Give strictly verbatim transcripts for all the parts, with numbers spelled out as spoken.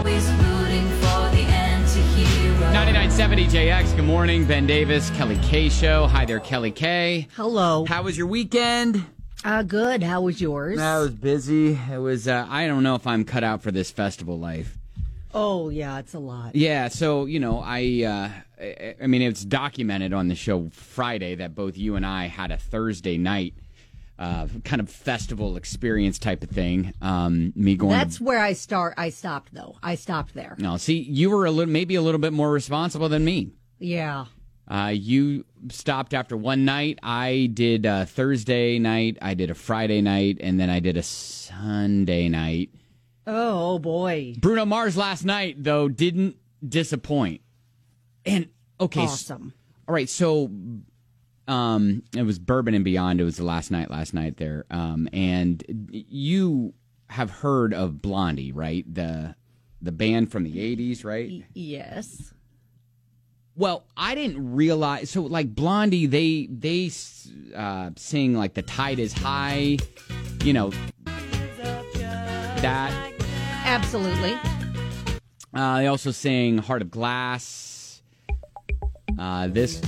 always rooting for the anti-hero. ninety-nine seventy J X, good morning. Ben Davis, Kelly K Show. Hi there, Kelly K. Hello. How was your weekend? Uh, good. How was yours? I was busy. It was, uh, I don't know if I'm cut out for this festival life. Oh, yeah, it's a lot. Yeah, so, you know, I, uh, I, I mean, it's documented on the show Friday that both you and I had a Thursday night uh, kind of festival experience type of thing. Um, me going. That's to, where I start. I stopped, though. I stopped there. No, see, you were a little, maybe a little bit more responsible than me. Yeah. Uh, you stopped after one night. I did a Thursday night, I did a Friday night, and then I did a Sunday night. Oh, boy. Bruno Mars last night, though, didn't disappoint. And, okay. Awesome. So, all right, so um, it was Bourbon and Beyond. It was the last night last night there. Um, and you have heard of Blondie, right? The the band from the eighties, right? Y- yes. Well, I didn't realize. So, like Blondie, they they uh, sing like "The Tide Is High," you know that. Absolutely. Uh, they also sing "Heart of Glass." Uh, this,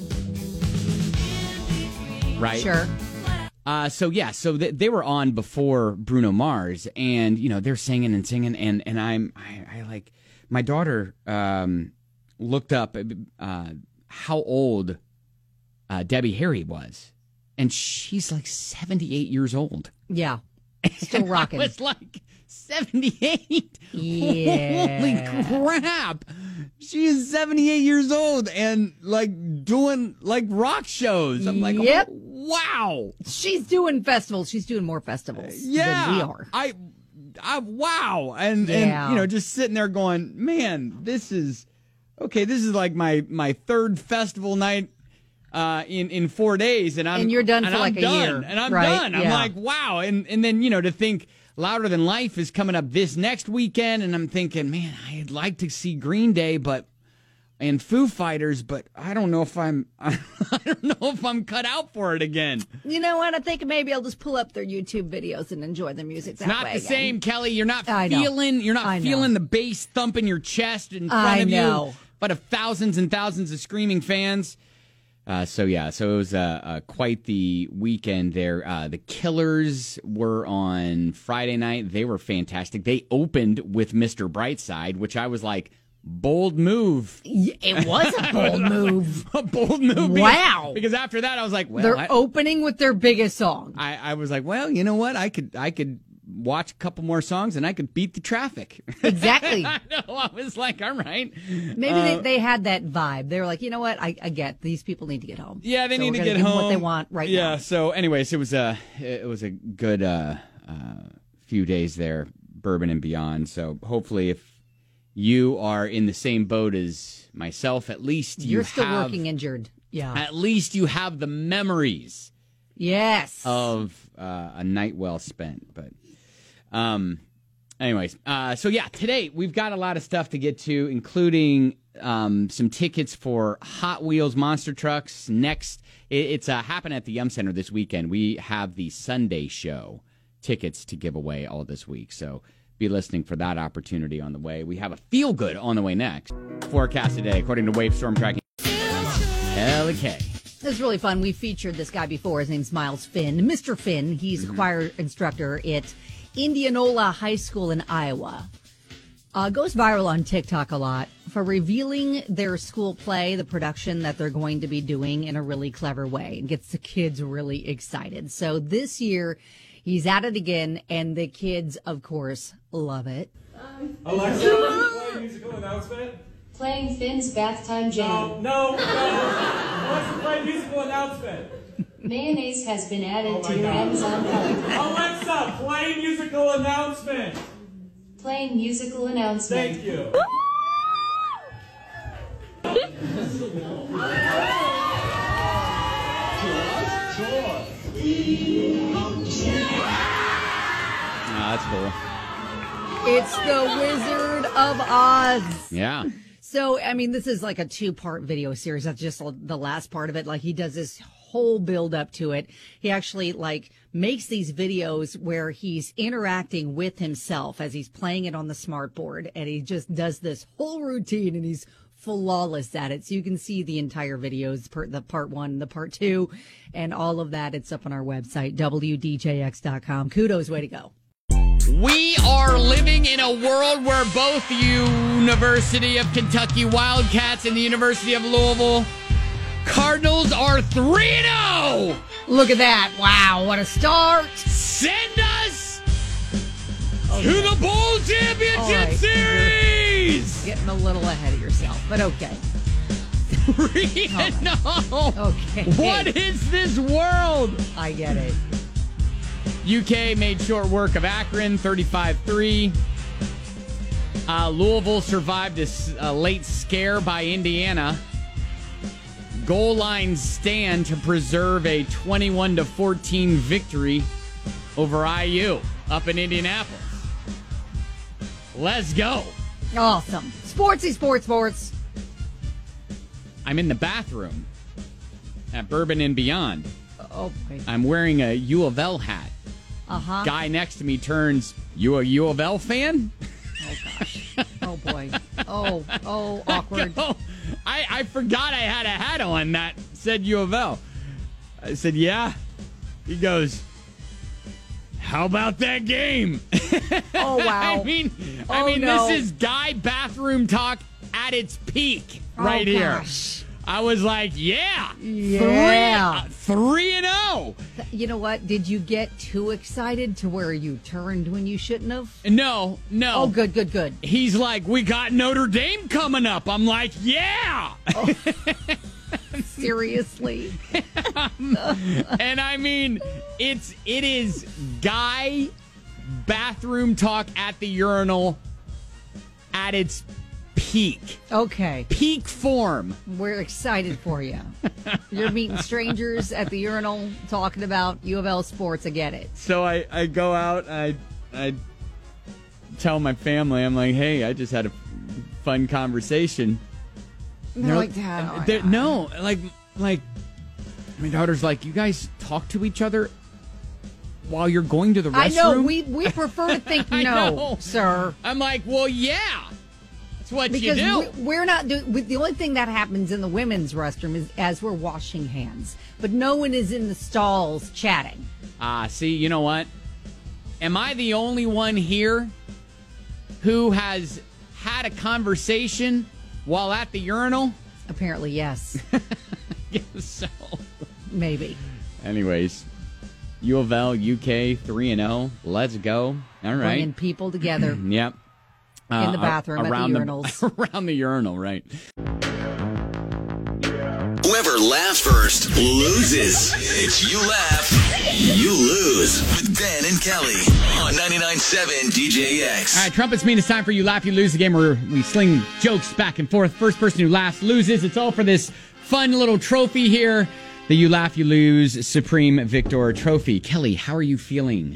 right? Sure. Uh, so yeah, so th- they were on before Bruno Mars, and you know they're singing and singing, and and I'm I, I like my daughter. Um, looked up uh, how old uh, Debbie Harry was, and she's like seventy-eight years old. Yeah. Still rocking. I was like, seventy-eight? Yeah. Holy crap. She is seventy-eight years old and like doing like rock shows. I'm like, yep. oh, wow. She's doing festivals. She's doing more festivals Yeah. than we are. I, I, wow. And, Yeah. and, you know, just sitting there going, man, this is... Okay, this is like my, my third festival night uh, in in four days, and I'm And you're done and for I'm like a done, year, and I'm right? done. I'm Yeah. like, wow, and and then you know to think Louder Than Life is coming up this next weekend, and I'm thinking, man, I'd like to see Green Day, but and Foo Fighters, but I don't know if I'm I don't know if I'm cut out for it again. You know what? I think maybe I'll just pull up their YouTube videos and enjoy the music that Not way the again. same, Kelly. You're not I know. feeling. You're not I know. feeling the bass thumping your chest in front I of know. you, but of thousands and thousands of screaming fans. Uh, so yeah, so it was uh, uh, quite the weekend there. Uh, the Killers were on Friday night. They were fantastic. They opened with Mister Brightside, which I was like, bold move. It was a bold move. A bold move. Wow. Because, because after that, I was like, well, They're I, opening with their biggest song. I, I was like, well, you know what? I could I could watch a couple more songs and I could beat the traffic. Exactly. I know. I was like, all right. Maybe Uh, they, they had that vibe. They were like, you know what? I, I get these people need to get home. Yeah, they So need we're to gonna get give them home. what they want right yeah, now. Yeah. So, anyways, it was a it was a good uh, uh, few days there, Bourbon and Beyond. So, hopefully, if you are in the same boat as myself, at least you You're still have, working injured. Yeah. At least you have the memories Yes. of uh, a night well spent. But, um, anyways, uh, so yeah, today we've got a lot of stuff to get to, including um, some tickets for Hot Wheels Monster Trucks. Next, it, it's uh, happening at the Yum Center this weekend. We have the Sunday show tickets to give away all this week. So be listening for that opportunity on the way. We have a feel good on the way next. Forecast today, according to Wave Storm Tracking. L K. This is really fun. We featured this guy before. His name's Miles Finn. Mister Finn, he's a choir instructor at Indianola High School in Iowa. Uh, goes viral on TikTok a lot for revealing their school play, the production that they're going to be doing in a really clever way, and gets the kids really excited. So this year, he's at it again, and the kids, of course, love it. Alexa, play a musical announcement. Playing Finn's Bath Time Jam. No, no, no. Alexa, play a musical announcement. Mayonnaise has been added Oh my to your God. Amazon cart. Alexa, play musical announcement. Playing musical announcement. Thank you. Oh, that's cool. It's the Wizard of Oz. Yeah. So, I mean, this is like a two-part video series. That's just the last part of it. Like, he does this whole build up to it. He actually like makes these videos where he's interacting with himself as he's playing it on the smart board, and he just does this whole routine, and he's flawless at it. So you can see the entire videos, per the part one, the part two, and all of that. It's up on our website, W D J X dot com. Kudos, way to go. We are living in a world where both the University of Kentucky Wildcats and the University of Louisville Cardinals are three and oh. Look at that. Wow, what a start. Send us Okay. to the Bowl Championship All right. Series. Getting a little ahead of yourself, but okay. three and oh. Okay. What is this world? I get it. U K made short work of Akron, thirty-five three. Uh, Louisville survived a, s- a late scare by Indiana. Goal line stand to preserve a twenty-one to fourteen victory over I U up in Indianapolis. Let's go. Awesome. Sportsy, sports, sports. I'm in the bathroom at Bourbon and Beyond. Oh, boy. I'm wearing a U of L hat. Uh-huh. Guy next to me turns, you a U of L fan? Oh, gosh. Oh, boy. Oh, oh, awkward. Oh, I, I forgot I had a hat on that said U of L. I said, yeah. He goes, how about that game? Oh, wow. I mean, Oh, I mean, no. this is guy bathroom talk at its peak right Oh, here. gosh. I was like, yeah. Yeah. Three, three and oh. You know what? Did you get too excited to where you turned when you shouldn't have? No, no. Oh, good, good, good. He's like, we got Notre Dame coming up. I'm like, yeah. Seriously? And I mean, it's it is guy bathroom talk at the urinal at its peak. Okay. Peak form. We're excited for you. You're meeting strangers at the urinal talking about U of L sports. I get it. So I, I go out, I I tell my family, I'm like, hey, I just had a fun conversation. And they're like, Dad, oh, They're- yeah. no, like like my daughter's like, you guys talk to each other while you're going to the restroom? I know. We, we prefer to think I no, know. sir. I'm like, well, yeah. That's what Because you do. we- we're not doing. The only thing that happens in the women's restroom is as we're washing hands, but no one is in the stalls chatting. Ah, see, you know what? Am I the only one here who has had a conversation while at the urinal? Apparently, yes, Guess so. maybe. Anyways, U of L, U K, three and oh. Let's go. All right. Bringing people together. Yep. In the bathroom, at the urinals. around the urinal, right. Whoever laughs first loses. It's You Laugh, You Lose with Dan and Kelly on ninety-nine point seven D J X. All right, trumpets mean it's time for You Laugh, You Lose, the game where we sling jokes back and forth. First person who laughs loses. It's all for this fun little trophy here, the You Laugh, You Lose Supreme Victor Trophy. Kelly, how are you feeling?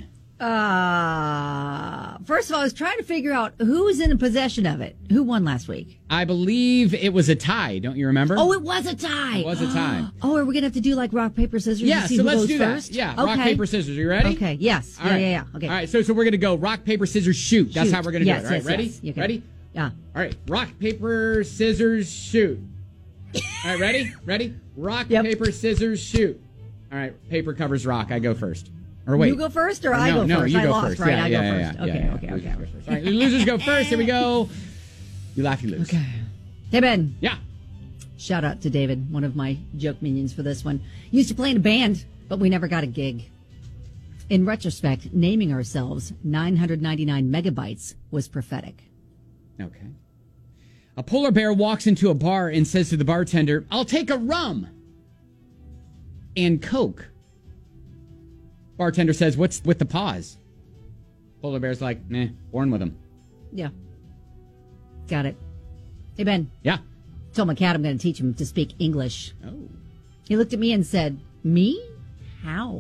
Uh, first of all, I was trying to figure out who's in possession of it. Who won last week? I believe it was a tie. Don't you remember? Oh, it was a tie. It was a tie. Oh, are we gonna have to do like rock paper scissors? Yeah, to see so who let's goes do first? that. Yeah, okay. rock, paper, scissors. Are you ready? Okay. Yes. All yeah, right. yeah, yeah. Okay. All right, so so we're going to go rock, paper, scissors, shoot. That's Shoot. how we're going to Yes, do it. All right, yes, ready? yes. You can- Ready? Yeah. All right, rock, paper, scissors, shoot. All right, ready? Ready? Rock, Yep. paper, scissors, shoot. All right, paper covers rock. I go first. Or wait. You go first, or I no, go no, first? you I go lost, first. right? Yeah, I yeah, go yeah, first. yeah, okay, yeah, okay, yeah. okay, Losers okay. go first. All right, losers go first. Here we go. You laugh, you lose. Okay. Hey, Ben. Yeah. Shout out to David, one of my joke minions for this one. Used to play in a band, but we never got a gig. In retrospect, naming ourselves nine hundred ninety-nine megabytes was prophetic. Okay. A polar bear walks into a bar and says to the bartender, I'll take a rum and Coke. Bartender says, what's with the pause? Polar bear's like, nah, born with them. Yeah. Got it. Hey, Ben. Yeah. Told my cat I'm going to teach him to speak English. Oh. He looked at me and said, me? How?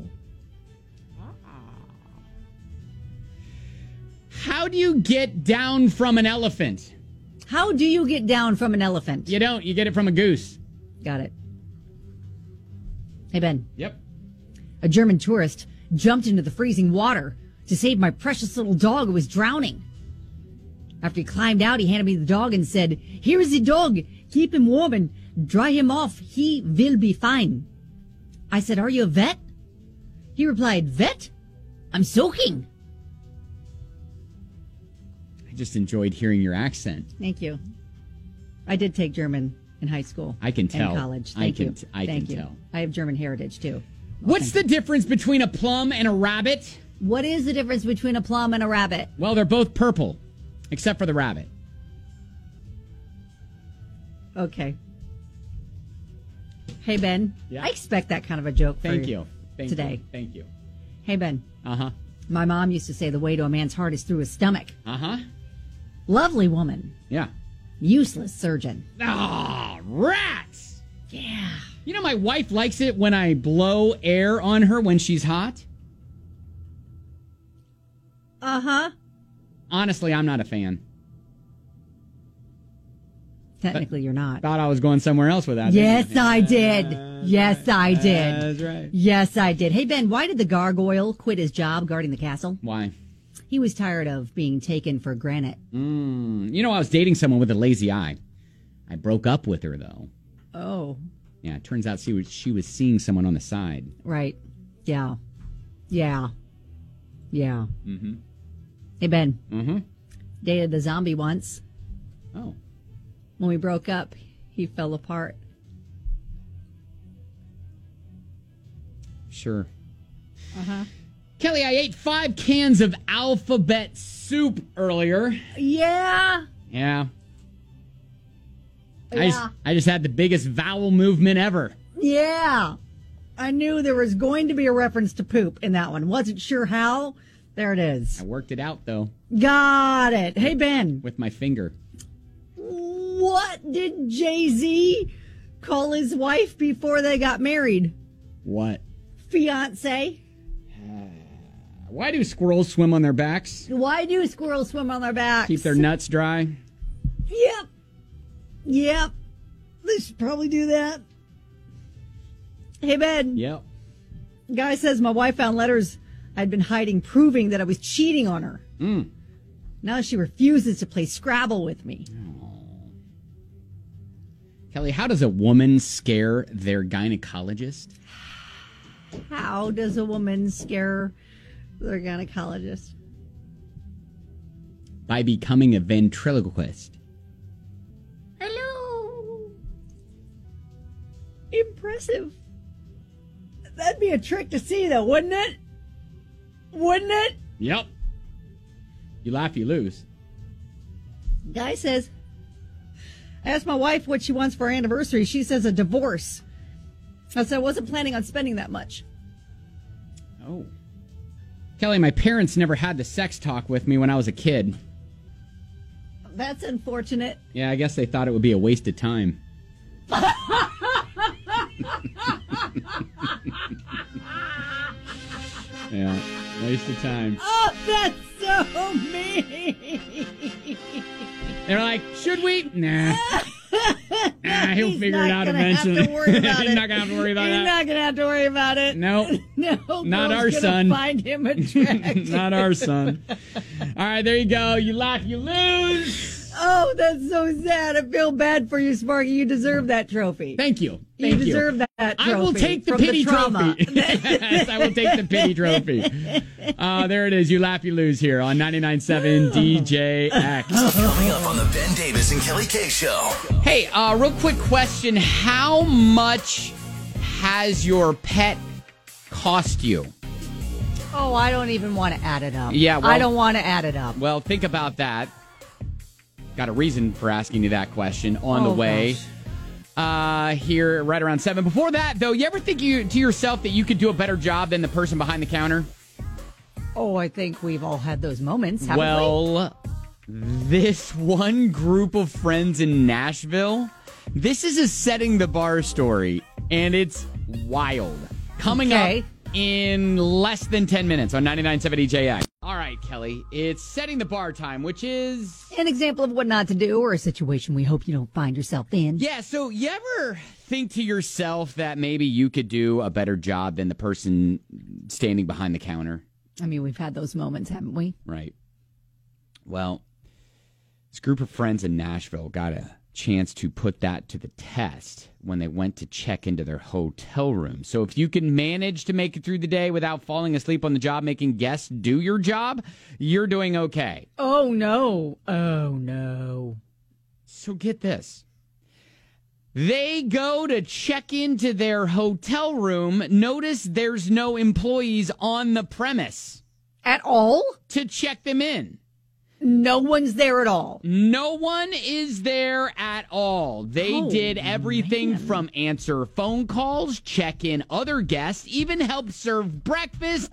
How do you get down from an elephant? How do you get down from an elephant? You don't. You get it from a goose. Got it. Hey, Hey, Ben. Yep. A German tourist jumped into the freezing water to save my precious little dog who was drowning. After he climbed out, he handed me the dog and said, "Here is the dog. Keep him warm and dry him off. He will be fine." I said, "Are you a vet?" He replied, "Vet? I'm soaking." I just enjoyed hearing your accent. Thank you. I did take German in high school. I can tell. And college. I Thank can you. t- I Thank can you. tell. I have German heritage, too. What's the difference between a plum and a rabbit? What is the difference between a plum and a rabbit? Well, they're both purple, except for the rabbit. Okay. Hey, Ben. Yeah? I expect that kind of a joke for Thank you. Thank today. You. Thank you. Hey, Ben. Uh-huh. My mom used to say the way to a man's heart is through his stomach. Uh-huh. Lovely woman. Yeah. Useless surgeon. Ah, rats! Yeah. You know, my wife likes it when I blow air on her when she's hot. Uh-huh. Honestly, I'm not a fan. Technically, you're not. Thought I was going somewhere else with that. Yes, didn't I did. Yes, I did. That's right. Yes, I did. Hey, Ben, why did the gargoyle quit his job guarding the castle? Why? He was tired of being taken for granite. Mm, you know, I was dating someone with a lazy eye. I broke up with her, though. Oh. Yeah, it turns out she was, she was seeing someone on the side. Right. Yeah. Yeah. Yeah. Mm-hmm. Hey, Ben. Mm-hmm. Dated the zombie once. Oh. When we broke up, he fell apart. Sure. Uh-huh. Kelly, I ate five cans of alphabet soup earlier. Yeah. Yeah. I, Yeah. just, I just had the biggest vowel movement ever. Yeah. I knew there was going to be a reference to poop in that one. Wasn't sure how. There it is. I worked it out, though, Got it. Hey, Ben. with my finger. What did Jay-Z call his wife before they got married? What? Fiance. Why do squirrels swim on their backs? Why do squirrels swim on their backs? Keep their nuts dry? Yep. Yep. They should probably do that. Hey, Ben. Yep. Guy says my wife found letters I'd been hiding proving that I was cheating on her. Mm. Now she refuses to play Scrabble with me. Kelly, how does a woman scare their gynecologist? How does a woman scare their gynecologist? By becoming a ventriloquist. Hello. Impressive. That'd be a trick to see, though, wouldn't it? Wouldn't it? Yep. You laugh, you lose. Guy says, I asked my wife what she wants for our anniversary. She says a divorce. I said I wasn't planning on spending that much. Oh. Kelly, my parents never had the sex talk with me when I was a kid. That's unfortunate. Yeah, I guess they thought it would be a waste of time. Yeah, waste of time. Oh, that's so mean. They're like, should we? Nah. Nah, he'll He's figure it not out gonna eventually. have to worry about He's it. not going to have to worry about He's that. not going to have to worry about it. No. No, Not girl's our gonna son. Find him attractive. Not our son. All right, there you go. You laugh, you lose. Oh, that's so sad. I feel bad for you, Sparky. You deserve that trophy. Thank you. You Thank you. deserve that trophy. I will take the from pity trauma. trophy. Yes, I will take the pity trophy. Uh, there it is. You laugh, you lose here on ninety-nine point seven D J X. Coming up on the Ben Davis and Kelly K Show. Hey, uh, real quick question. How much has your pet cost you? Oh, I don't even want to add it up. Yeah, well- I don't want to add it up. Well, think about that. Got a reason for asking you that question on Oh, the way. gosh. Uh, here, right around seven. Before that, though, you ever think you to yourself that you could do a better job than the person behind the counter? Oh, I think we've all had those moments, haven't we? Well, this one group of friends in Nashville, this is a setting the bar story, and it's wild. Coming Okay. up in less than ten minutes on ninety-nine point seven D J X. All right, right, Kelly. It's setting the bar time, which is... An example of what not to do or a situation we hope you don't find yourself in. Yeah, so you ever think to yourself that maybe you could do a better job than the person standing behind the counter? I mean, we've had those moments, haven't we? Right. Well, this group of friends in Nashville got a chance to put that to the test when they went to check into their hotel room. So if you can manage to make it through the day without falling asleep on the job, making guests do your job, you're doing okay. Oh, no. Oh, no. So get this. They go to check into their hotel room. Notice there's no employees on the premise At all? to check them in. No one's there at all. No one is there at all. They Oh, did everything man. from answer phone calls, check in other guests, even help serve breakfast.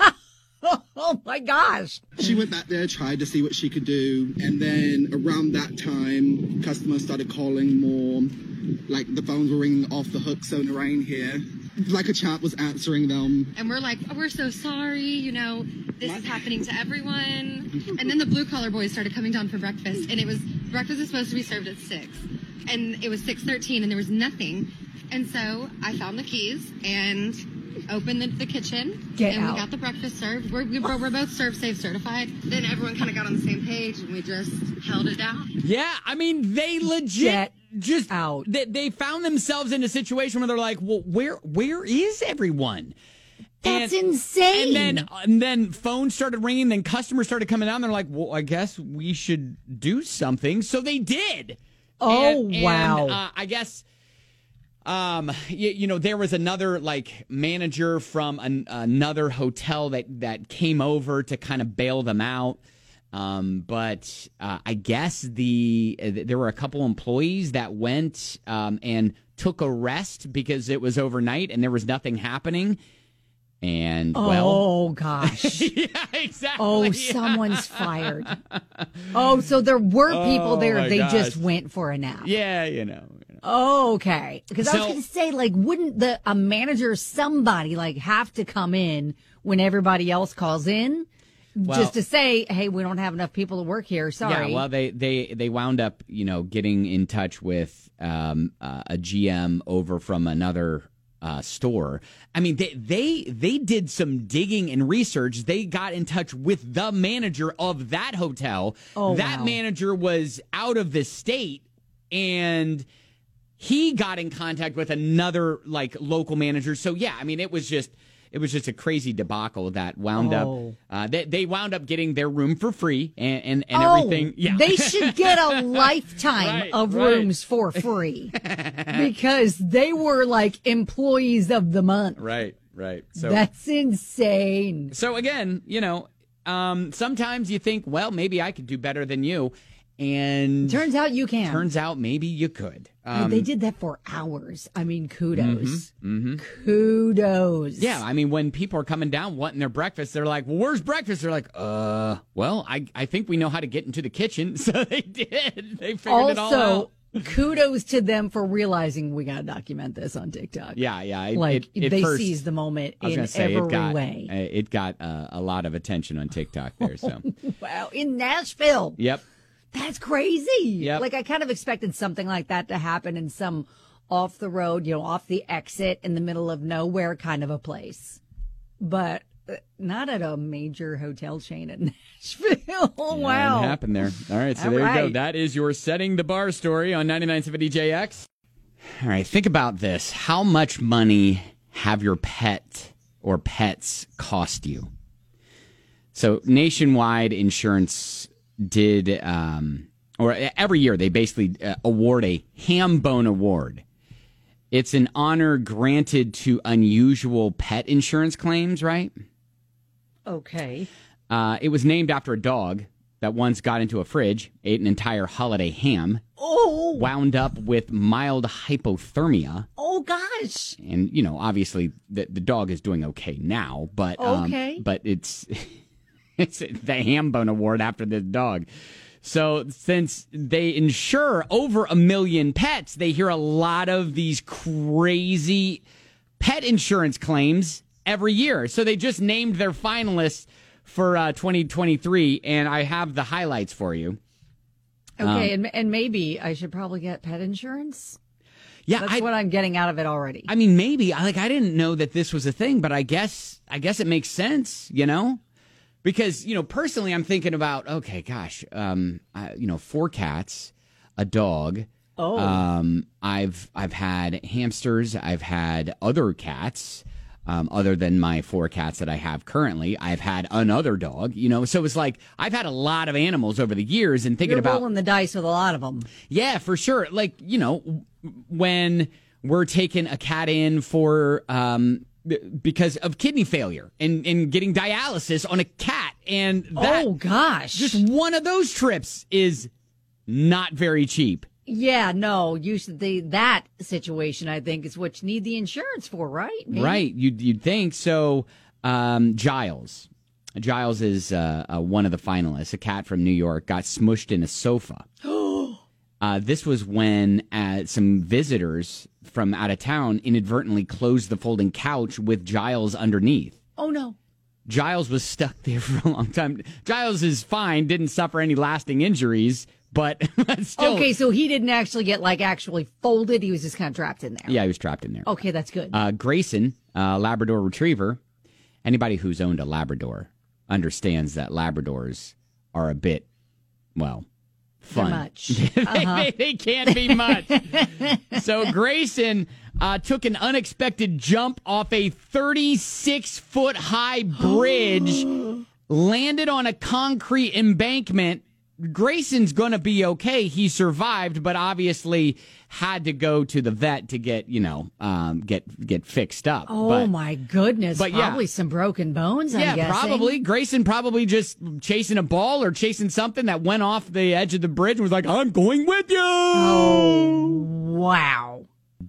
Oh, my gosh. She went back there, tried to see what she could do, and then around that time, customers started calling more. Like the phones were ringing off the hook, so Narain here, like a champ, was answering them. And we're like, oh, we're so sorry, you know, this is happening to everyone. And then the blue collar boys started coming down for breakfast, and it was, breakfast is supposed to be served at six. And it was six thirteen, and there was nothing. And so I found the keys and opened the, the kitchen. Get and out. we got the breakfast served. We're, we, we're both Serve Safe certified. Then everyone kind of got on the same page, and we just held it down. Yeah, I mean, they legit Get just out. They, they found themselves in a situation where they're like, well, where where is everyone? That's And- insane. And then and then phones started ringing. Then customers started coming down. They're like, well, I guess we should do something. So they did. Oh, And- and, wow. uh, I guess. Um, you, you know, there was another like manager from an, another hotel that that came over to kind of bail them out. Um, but uh, I guess the uh, there were a couple employees that went um, and took a rest because it was overnight and there was nothing happening. And well, oh, gosh. yeah, exactly. Oh, yeah. someone's fired. Oh, so there were people Oh, there. my They gosh. just went for a nap. Yeah, you know. you know. Oh, okay. Because I was So- going to say, like, wouldn't the a manager, or somebody, like, have to come in when everybody else calls in, Well- just to say, "Hey, we don't have enough people to work here. Sorry." Yeah, well, they they they wound up, you know, getting in touch with um, uh, a G M over from another uh, store. I mean, they they they did some digging and research. They got in touch with the manager of that hotel. Oh, that wow. manager was out of the state, and he got in contact with another like local manager. So yeah, I mean, it was just. It was just a crazy debacle that wound Oh. up. Uh, they, they wound up getting their room for free and and, and oh, everything. Yeah, they should get a lifetime Right, of right. rooms for free because they were like employees of the month. right, right. So That's insane. so again, you know, um, sometimes you think, well, maybe I could do better than you, and Turns out you can. turns out maybe you could. I mean, Um, they did that for hours. I mean, kudos. Kudos. Yeah, I mean, when people are coming down wanting their breakfast, they're like, well, where's breakfast? They're like, uh, well, I, I think we know how to get into the kitchen. So they did. They figured it all out. Also, kudos to them for realizing we got to document this on TikTok. Yeah, yeah. It, Like, it, it they first, seized the moment I was in gonna say, every it got, way. uh, It got uh, a lot of attention on TikTok there. So, Wow. In Nashville. yep. That's crazy. Yep. Like, I kind of expected something like that to happen in some off the road, you know, off the exit in the middle of nowhere kind of a place. But uh, not at a major hotel chain in Nashville. Oh, Yeah, wow. it happened there. All right, so All there you go. right. That is your Setting the Bar story on ninety-nine point seven D J X. All right, think about this. How much money have your pet or pets cost you? So Nationwide Insurance did, um, or every year they basically uh, award a ham bone award. It's an honor granted to unusual pet insurance claims, right? Okay. Uh, it was named after a dog that once got into a fridge, ate an entire holiday ham, Oh, wound up with mild hypothermia. oh gosh. And, you know, obviously the, the dog is doing okay now, but um, Okay. but it's it's the ham bone award after the dog. So since they insure over a million pets, they hear a lot of these crazy pet insurance claims every year. So they just named their finalists for uh, twenty twenty-three, and I have the highlights for you. Okay, Um, and and maybe I should probably get pet insurance. Yeah, That's I, what I'm getting out of it already. I mean, maybe. I like. I didn't know that this was a thing, but I guess. I guess it makes sense. You know, because you know, personally, I'm thinking about. Okay, gosh, um, I, you know, four cats, a dog. Oh. Um, I've I've had hamsters. I've had other cats. Um, other than my four cats that I have currently, I've had another dog, you know, so it's like I've had a lot of animals over the years and thinking You're about rolling the dice with a lot of them. Yeah, for sure. Like, you know, when we're taking a cat in for um, because of kidney failure and, and getting dialysis on a cat. And that, oh, gosh. Just one of those trips is not very cheap. Yeah, no, you should, the, that situation, I think, is what you need the insurance for, right? Maybe? Right. You'd, you'd think. So, um, Giles. Giles is uh, uh, one of the finalists. A cat from New York got smushed in a sofa. uh, this was when uh, some visitors from out of town inadvertently closed the folding couch with Giles underneath. Oh, no. Giles was stuck there for a long time. Giles is fine, didn't suffer any lasting injuries, but still. Okay, so he didn't actually get, like, actually folded. He was just kind of trapped in there. Yeah, he was trapped in there. Okay, that's good. Uh, Grayson, uh, Labrador Retriever. Anybody who's owned a Labrador understands that Labradors are a bit, well, fun. They're much. they, Uh-huh. they, they can't be much. So Grayson uh, took an unexpected jump off a thirty-six foot high bridge, landed on a concrete embankment. Grayson's going to be okay. He survived, but obviously had to go to the vet to get, you know, um, get get fixed up. Oh, but, my goodness. but yeah. Probably some broken bones, I'm Yeah, guessing. probably. Grayson probably just chasing a ball or chasing something that went off the edge of the bridge and was like, I'm going with you. Oh, wow.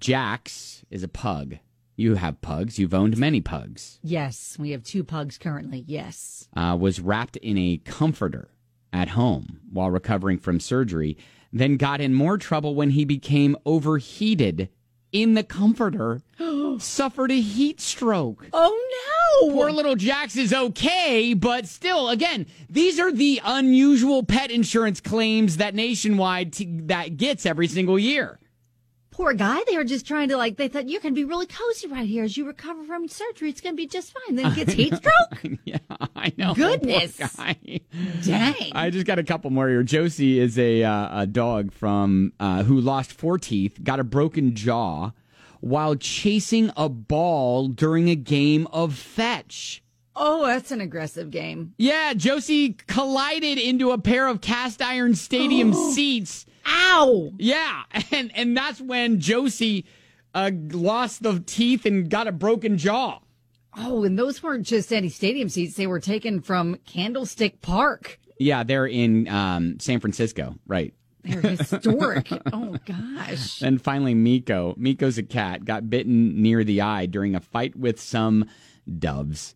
Jax is a pug. You have pugs. You've owned many pugs. Yes, we have two pugs currently. Yes. Uh, was wrapped in a comforter at home while recovering from surgery, then got in more trouble when he became overheated in the comforter, suffered a heat stroke. Oh, no. Poor little Jax is okay, but still, again, these are the unusual pet insurance claims that Nationwide t- that gets every single year. Poor guy. They were just trying to, like, they thought, you're going to be really cozy right here as you recover from surgery. It's going to be just fine. Then he gets heat stroke. Yeah, I know. Goodness. Poor guy. Dang. I just got a couple more here. Josie is a uh, a dog from uh, who lost four teeth, got a broken jaw while chasing a ball during a game of fetch. Oh, that's an aggressive game. Yeah, Josie collided into a pair of cast iron stadium seats. Ow! Yeah, and and that's when Josie uh, lost the teeth and got a broken jaw. Oh, and those weren't just any stadium seats. They were taken from Candlestick Park. Yeah, they're in um, San Francisco, right. They're historic. Oh, gosh. And finally, Miko. Miko's a cat, got bitten near the eye during a fight with some doves.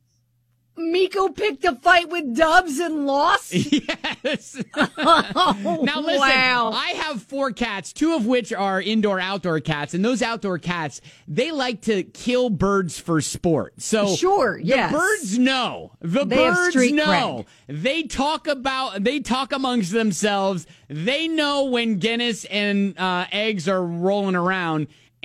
Miko picked a fight with doves and lost? Yes. Oh, Now, listen, wow. I have four cats, two of which are indoor-outdoor cats, and those outdoor cats, they like to kill birds for sport. So Sure, yes. The birds know. The They have birds street know. They talk about, they talk amongst themselves. They know when Guinness and uh, eggs are rolling around,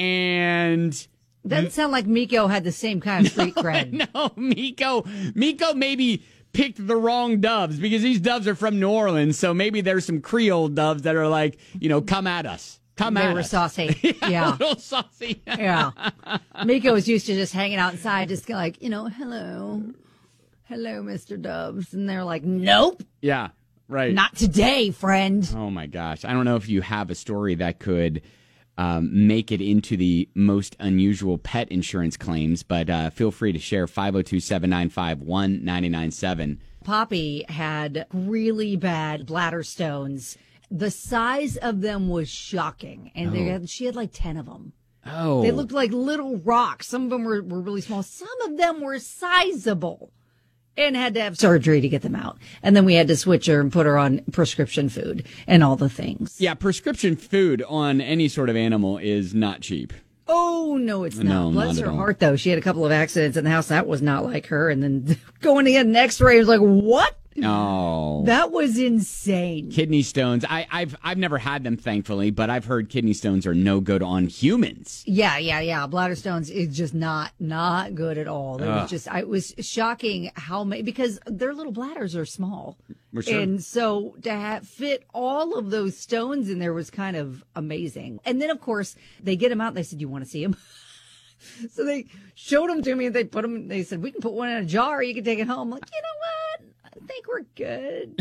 and... Doesn't sound like Miko had the same kind of street cred. No, Miko, Miko maybe picked the wrong doves because these doves are from New Orleans. So maybe there's some Creole doves that are like, you know, come at us. Come They at were us. saucy. yeah. Yeah. A little saucy. Yeah. Miko was used to just hanging outside, just like, you know, hello. Hello, Mister Doves. And they're like, nope, Yeah, right. not today, friend. Oh, my gosh. I don't know if you have a story that could um, make it into the most unusual pet insurance claims, but uh, feel free to share five oh two, seven nine five, one nine nine seven. Poppy had really bad bladder stones. The size of them was shocking. And they had, she had like ten of them. Oh. They looked like little rocks. Some of them were, were really small. Some of them were sizable and had to have surgery to get them out. And then we had to switch her and put her on prescription food and all the things. Yeah, prescription food on any sort of animal is not cheap. Oh, no, it's not. No, Bless not at her all. heart, though. She had a couple of accidents in the house. That was not like her. And then going to get an x-ray, I was like, what? Oh. That was insane. Kidney stones. I, I've I've never had them, thankfully, but I've heard kidney stones are no good on humans. Yeah, yeah, yeah. Bladder stones is just not, not good at all. It Ugh. was just, I, it was shocking how many, because their little bladders are small. For sure. And so to have, fit all of those stones in there was kind of amazing. And then, of course, they get them out and they said, you want to see them? So they showed them to me and they put them, they said, we can put one in a jar. You can take it home. I'm like, you know what? I think we're good.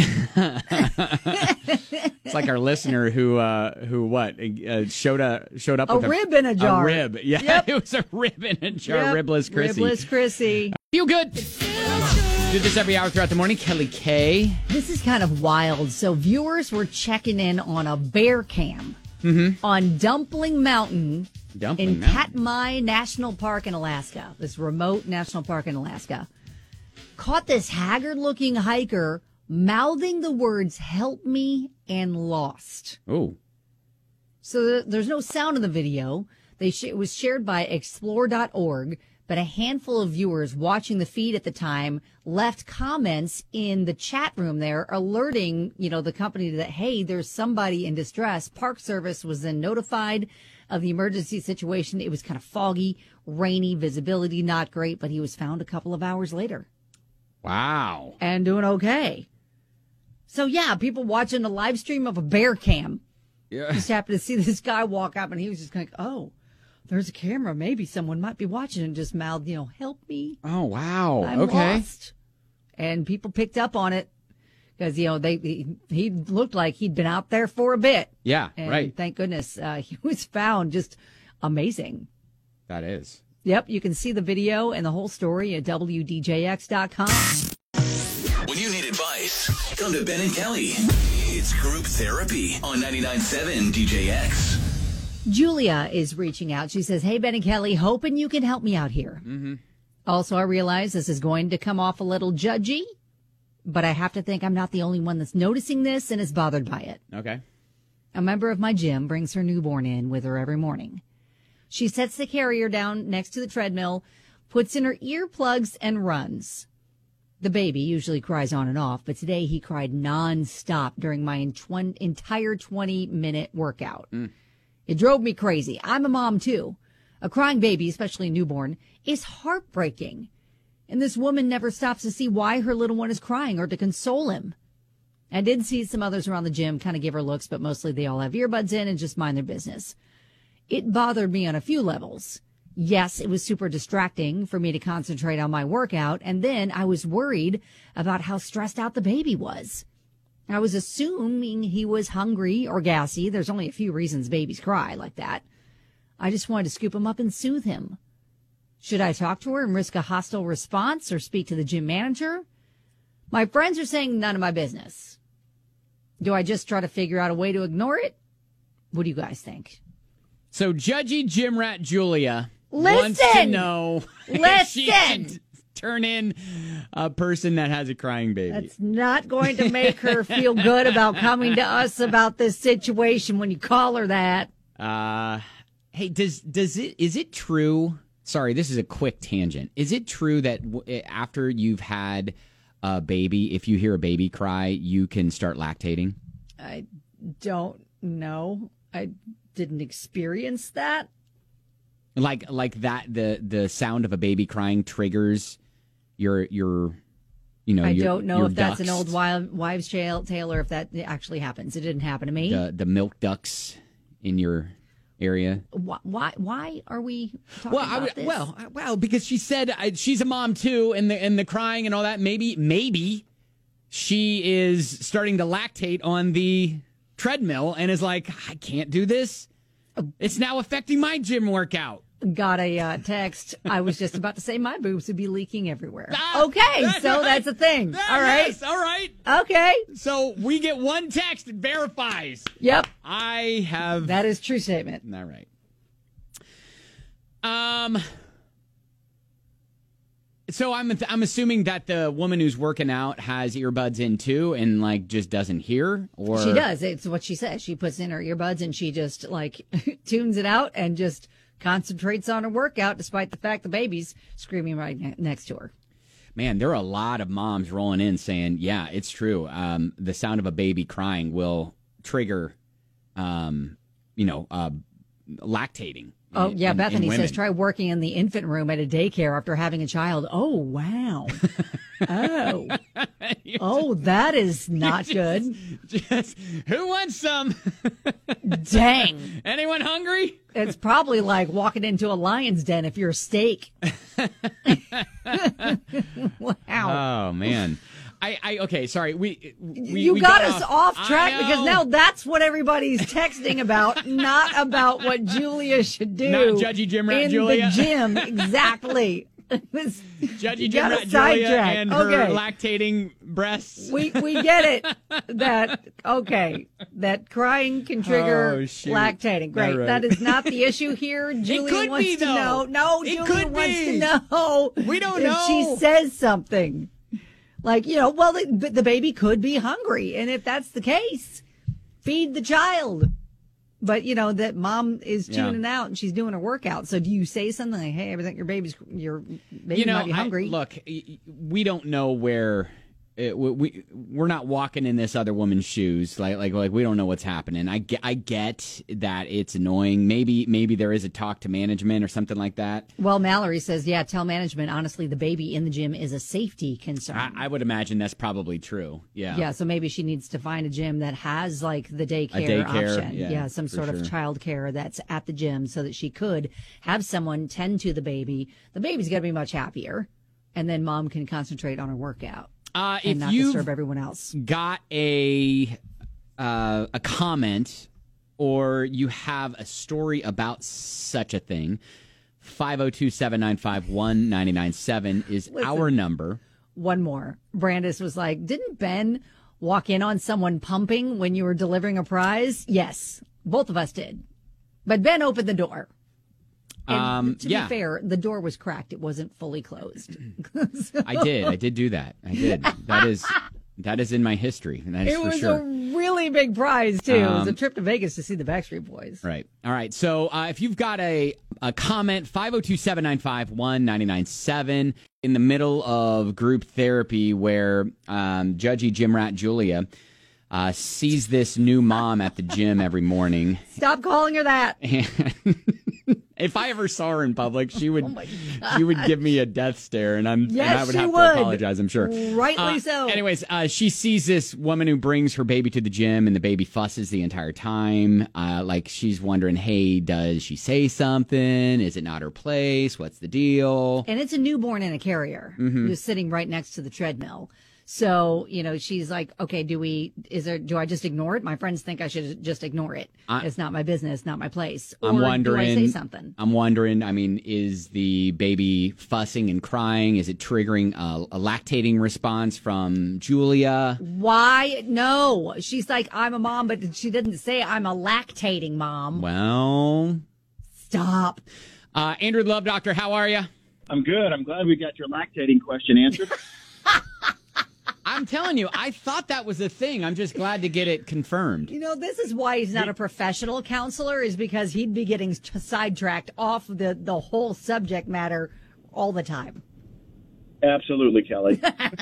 It's like our listener who uh, who what uh, showed a showed up A with rib in a jar. A rib, yeah, Yep. it was a rib in a jar. Yep. Ribless Chrissy. Ribless Chrissy. Feel good. Do this every hour throughout the morning. Kelly K. This is kind of wild. So viewers were checking in on a bear cam Mm-hmm. on Dumpling Mountain Dumpling in Mountain. Katmai National Park in Alaska. This remote national park in Alaska. Caught this haggard-looking hiker mouthing the words, help me, and lost. Oh. So th- there's no sound in the video. They sh- it was shared by explore dot org, but a handful of viewers watching the feed at the time left comments in the chat room there alerting, you know, the company that, hey, there's somebody in distress. Park Service was then notified of the emergency situation. It was kind of foggy, rainy, visibility not great, but he was found a couple of hours later. Wow. And doing okay. So, yeah, people watching a live stream of a bear cam. Yeah. Just happened to see this guy walk up, and he was just like, oh, there's a camera. Maybe someone might be watching, and just mouthed, you know, help me. Oh, wow. I'm okay. lost. And people picked up on it because, you know, they he, he looked like he'd been out there for a bit. Yeah, And right. thank goodness uh, he was found. Just amazing. That is. Yep, you can see the video and the whole story at W D J X dot com. When you need advice, come to Ben and Kelly. It's group therapy on ninety-nine point seven D J X. Julia is reaching out. She says, hey, Ben and Kelly, hoping you can help me out here. Mm-hmm. Also, I realize this is going to come off a little judgy, but I have to think I'm not the only one that's noticing this and is bothered by it. Okay. A member of my gym brings her newborn in with her every morning. She sets the carrier down next to the treadmill, puts in her earplugs, and runs. The baby usually cries on and off, but today he cried nonstop during my tw- entire twenty-minute workout. Mm. It drove me crazy. I'm a mom, too. A crying baby, especially a newborn, is heartbreaking. And this woman never stops to see why her little one is crying or to console him. I did see some others around the gym kind of give her looks, but mostly they all have earbuds in and just mind their business. It bothered me on a few levels. Yes, it was super distracting for me to concentrate on my workout, and then I was worried about how stressed out the baby was. I was assuming he was hungry or gassy. There's only a few reasons babies cry like that. I just wanted to scoop him up and soothe him. Should I talk to her and risk a hostile response or speak to the gym manager? My friends are saying none of my business. Do I just try to figure out a way to ignore it? What do you guys think? So, Judgy Gym Rat Julia wants to Listen! know if she Listen! should turn in a person that has a crying baby. That's not going to make her feel good about coming to us about this situation when you call her that. Uh, hey, does does it is it true? Sorry, this is a quick tangent. Is it true that w- after you've had a baby, if you hear a baby cry, you can start lactating? I don't know. I didn't experience that. Like like that the the sound of a baby crying triggers your your you know I your, don't know your if that's an ducts, old wild, wives' tale, tale or if that actually happens. It didn't happen to me. the the milk ducts in your area. Why? Why, why are we talking Well, about I, this? well, I- well, because she said I, she's a mom too, and the and the crying and all that. Maybe maybe she is starting to lactate on the treadmill and is like, I can't do this. It's now affecting my gym workout. Got a uh, text. I was just about to say my boobs would be leaking everywhere. Ah, okay, that's so right. that's a thing. That- All right. yes, all right. Okay. So we get one text that verifies. Yep. I have. That is true statement. All right. Um. So I'm I'm assuming that the woman who's working out has earbuds in too, and like just doesn't hear, or She does. It's what she says. She puts in her earbuds and she just like tunes it out and just concentrates on her workout despite the fact the baby's screaming right ne- next to her. Man, there are a lot of moms rolling in saying, yeah, it's true. Um, the sound of a baby crying will trigger, um, you know, uh, lactating. Oh, in- yeah. in- Bethany in says, women. try working in the infant room at a daycare after having a child. Oh, wow. Oh. Oh, that is not good. Just, who wants some? Dang. Anyone hungry? It's probably like walking into a lion's den if you're a steak. Wow. Oh, man. I, I okay, sorry. We, we you we got, us off, I track because know. now that's what everybody's texting about, not about what Julia should do. Not Judgy Gym Rat in Julia. the gym. Exactly. Judgy You Jim got us Rat Julia sidetracked. and her Okay. lactating breasts. We we get it. That okay. That crying can trigger Oh, shoot. lactating. Great. All right. That is not the issue here. Julia could wants be, to though. know. No, It Julia could wants be. to know. We don't if know. she says something. Like, you know, well, the, the baby could be hungry. And if that's the case, feed the child. But, you know, that mom is Yeah. tuning out and she's doing her workout. So do you say something like, hey, I think your baby's, your baby you know, might be I- hungry? look, y- y- we don't know where it, we, we we're not walking in this other woman's shoes. Like like like we don't know what's happening. I get, I get that it's annoying. Maybe maybe there is a talk to management or something like that. Well, Mallory says, yeah, tell management, honestly, the baby in the gym is a safety concern. I, I would imagine that's probably true. Yeah. Yeah, so maybe she needs to find a gym that has like the daycare, daycare, option. yeah, some for sort sure. of child care that's at the gym so that she could have someone tend to the baby. The baby's going to be much happier. And then mom can concentrate on her workout Uh, and if not you've disturb everyone else. got a uh, a comment or you have a story about such a thing, five oh two, seven nine five, one nine nine seven is Listen. our number. One more. Brandis was like, didn't Ben walk in on someone pumping when you were delivering a prize? Yes, both of us did. But Ben opened the door. And Um, to yeah. be fair, the door was cracked. It wasn't fully closed. I did. I did do that. I did. That is that is in my history. That is It for was sure. a really big prize, too. it was a Um, trip to Vegas to see the Backstreet Boys. Right. All right. So uh, if you've got a, a comment, five oh two, seven nine five, one nine nine seven, in the middle of group therapy where um, Judgy Gym Rat Julia uh, sees this new mom at the gym every morning. Stop calling her that. If I ever saw her in public, she would Oh my she would give me a death stare, and I'm Yes, and I would she have would. to apologize. I'm sure, Rightly Uh, so. Anyways, uh, she sees this woman who brings her baby to the gym, and the baby fusses the entire time. Uh, like she's wondering, hey, does she say something? Is it not her place? What's the deal? And it's a newborn in a carrier Mm-hmm. who's sitting right next to the treadmill. So, you know, she's like, okay, do we, is there, do I just ignore it? My friends think I should just ignore it. I- it's not my business, not my place. I'm Or wondering. do I say something? I'm wondering. I mean, is the baby fussing and crying? Is it triggering a, a lactating response from Julia? Why? No. She's like, I'm a mom, but she didn't say I'm a lactating mom. Well, Stop. uh, Andrew Love Doctor, how are you? I'm good. I'm glad we got your lactating question answered. I'm telling you, I thought that was a thing. I'm just glad to get it confirmed. You know, this is why he's not a professional counselor, is because he'd be getting t- sidetracked off the, the whole subject matter all the time. Absolutely, Kelly.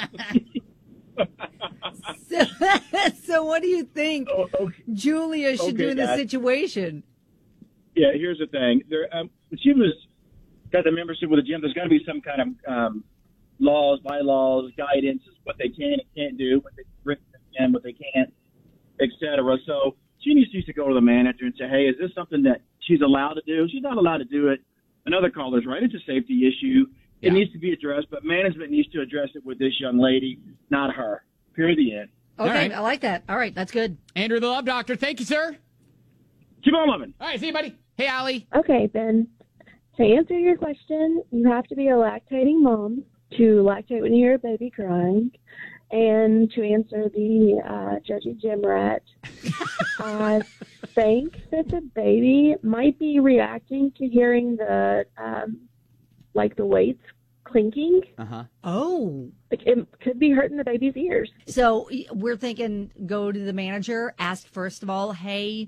So, so what do you think Oh, okay. Julia should Okay, do in this guys. situation? Yeah, here's the thing. There, um, when she was got the membership with the gym, there's got to be some kind of um, laws, bylaws, guidance, what they can and can't do, what they can, what they can't, et cetera. So she needs to go to the manager and say, hey, is this something that she's allowed to do? She's not allowed to do it. Another caller's right. It's a safety issue. It Yeah. needs to be addressed, but management needs to address it with this young lady, not her. Period. The end. Okay, right. I like that. All right, that's good. Andrew the Love Doctor, thank you, sir. Keep on loving. All right, see you, buddy. Hey, Allie. Okay, Ben. To answer your question, you have to be a lactating mom to lactate when you hear a baby crying. And to answer the uh, Judgy Gym Rat, I think that the baby might be reacting to hearing the, um, like the weights clinking. Uh-huh. Oh. Like it could be hurting the baby's ears. So we're thinking go to the manager, ask first of all, hey,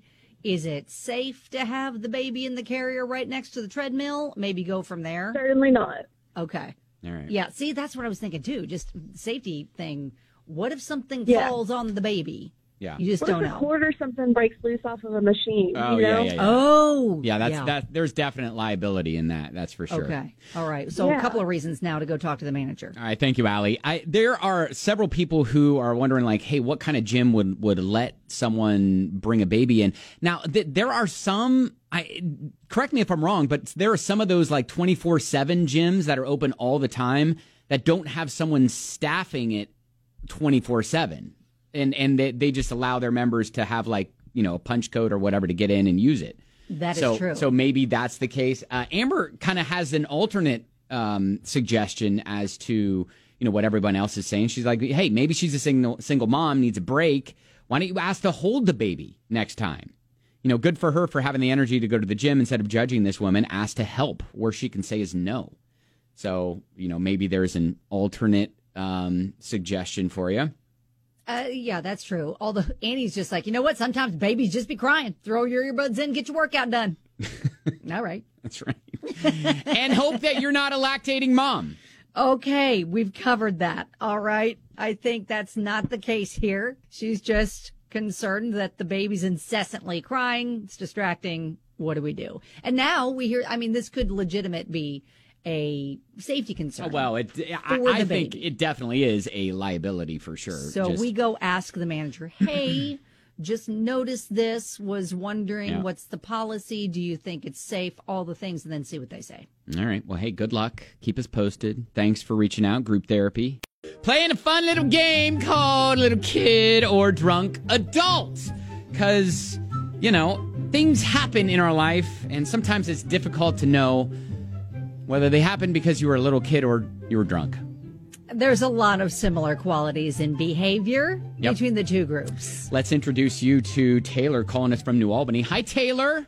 Is it safe to have the baby in the carrier right next to the treadmill? Maybe go from there? Certainly not. Okay. All right. Yeah, see, that's what I was thinking, too. Just safety thing. What if something Yeah. falls on the baby? Yeah. You just What don't if a know. cord or something breaks loose off of a machine? Oh, you yeah, know? yeah, yeah. Oh. Yeah, that's yeah. that. There's definite liability in that. That's for sure. Okay. All right. So Yeah. a couple of reasons now to go talk to the manager. All right, thank you, Allie. I, there are several people who are wondering, like, hey, what kind of gym would, would let someone bring a baby in? Now, th- there are some, I correct me if I'm wrong, but there are some of those, like, twenty-four seven gyms that are open all the time that don't have someone staffing it twenty-four seven. And, and they, they just allow their members to have, like, you know, a punch code or whatever to get in and use it. That is so, true. So maybe that's the case. Uh, Amber kind of has an alternate um, suggestion as to, you know, what everyone else is saying. She's like, hey, maybe she's a single single mom, needs a break. Why don't you ask to hold the baby next time? You know, good for her for having the energy to go to the gym instead of judging this woman. Ask to help where she can say is no. So, you know, maybe there's an alternate um, suggestion for you. Uh, yeah, that's true. Although Annie's just like, you know what? Sometimes babies just be crying. Throw your earbuds in, get your workout done. All right. That's right. And hope that you're not a lactating mom. Okay, we've covered that. All right. I think that's not the case here. She's just concerned that the baby's incessantly crying. It's distracting. What do we do? And now we hear, I mean, this could legitimate be a safety concern. Well, it, I, for I the think baby. it definitely is a liability for sure. So Just- we go ask the manager, hey, just noticed this, was wondering Yeah. what's the policy? Do you think it's safe? All the things, and then see what they say. All right. Well, hey, good luck. Keep us posted. Thanks for reaching out. Group therapy. Playing a fun little game called Little Kid or Drunk Adult. Because, you know, things happen in our life, and sometimes it's difficult to know whether they happen because you were a little kid or you were drunk. There's a lot of similar qualities in behavior Yep. between the two groups. Let's introduce you to Taylor calling us from New Albany. Hi, Taylor.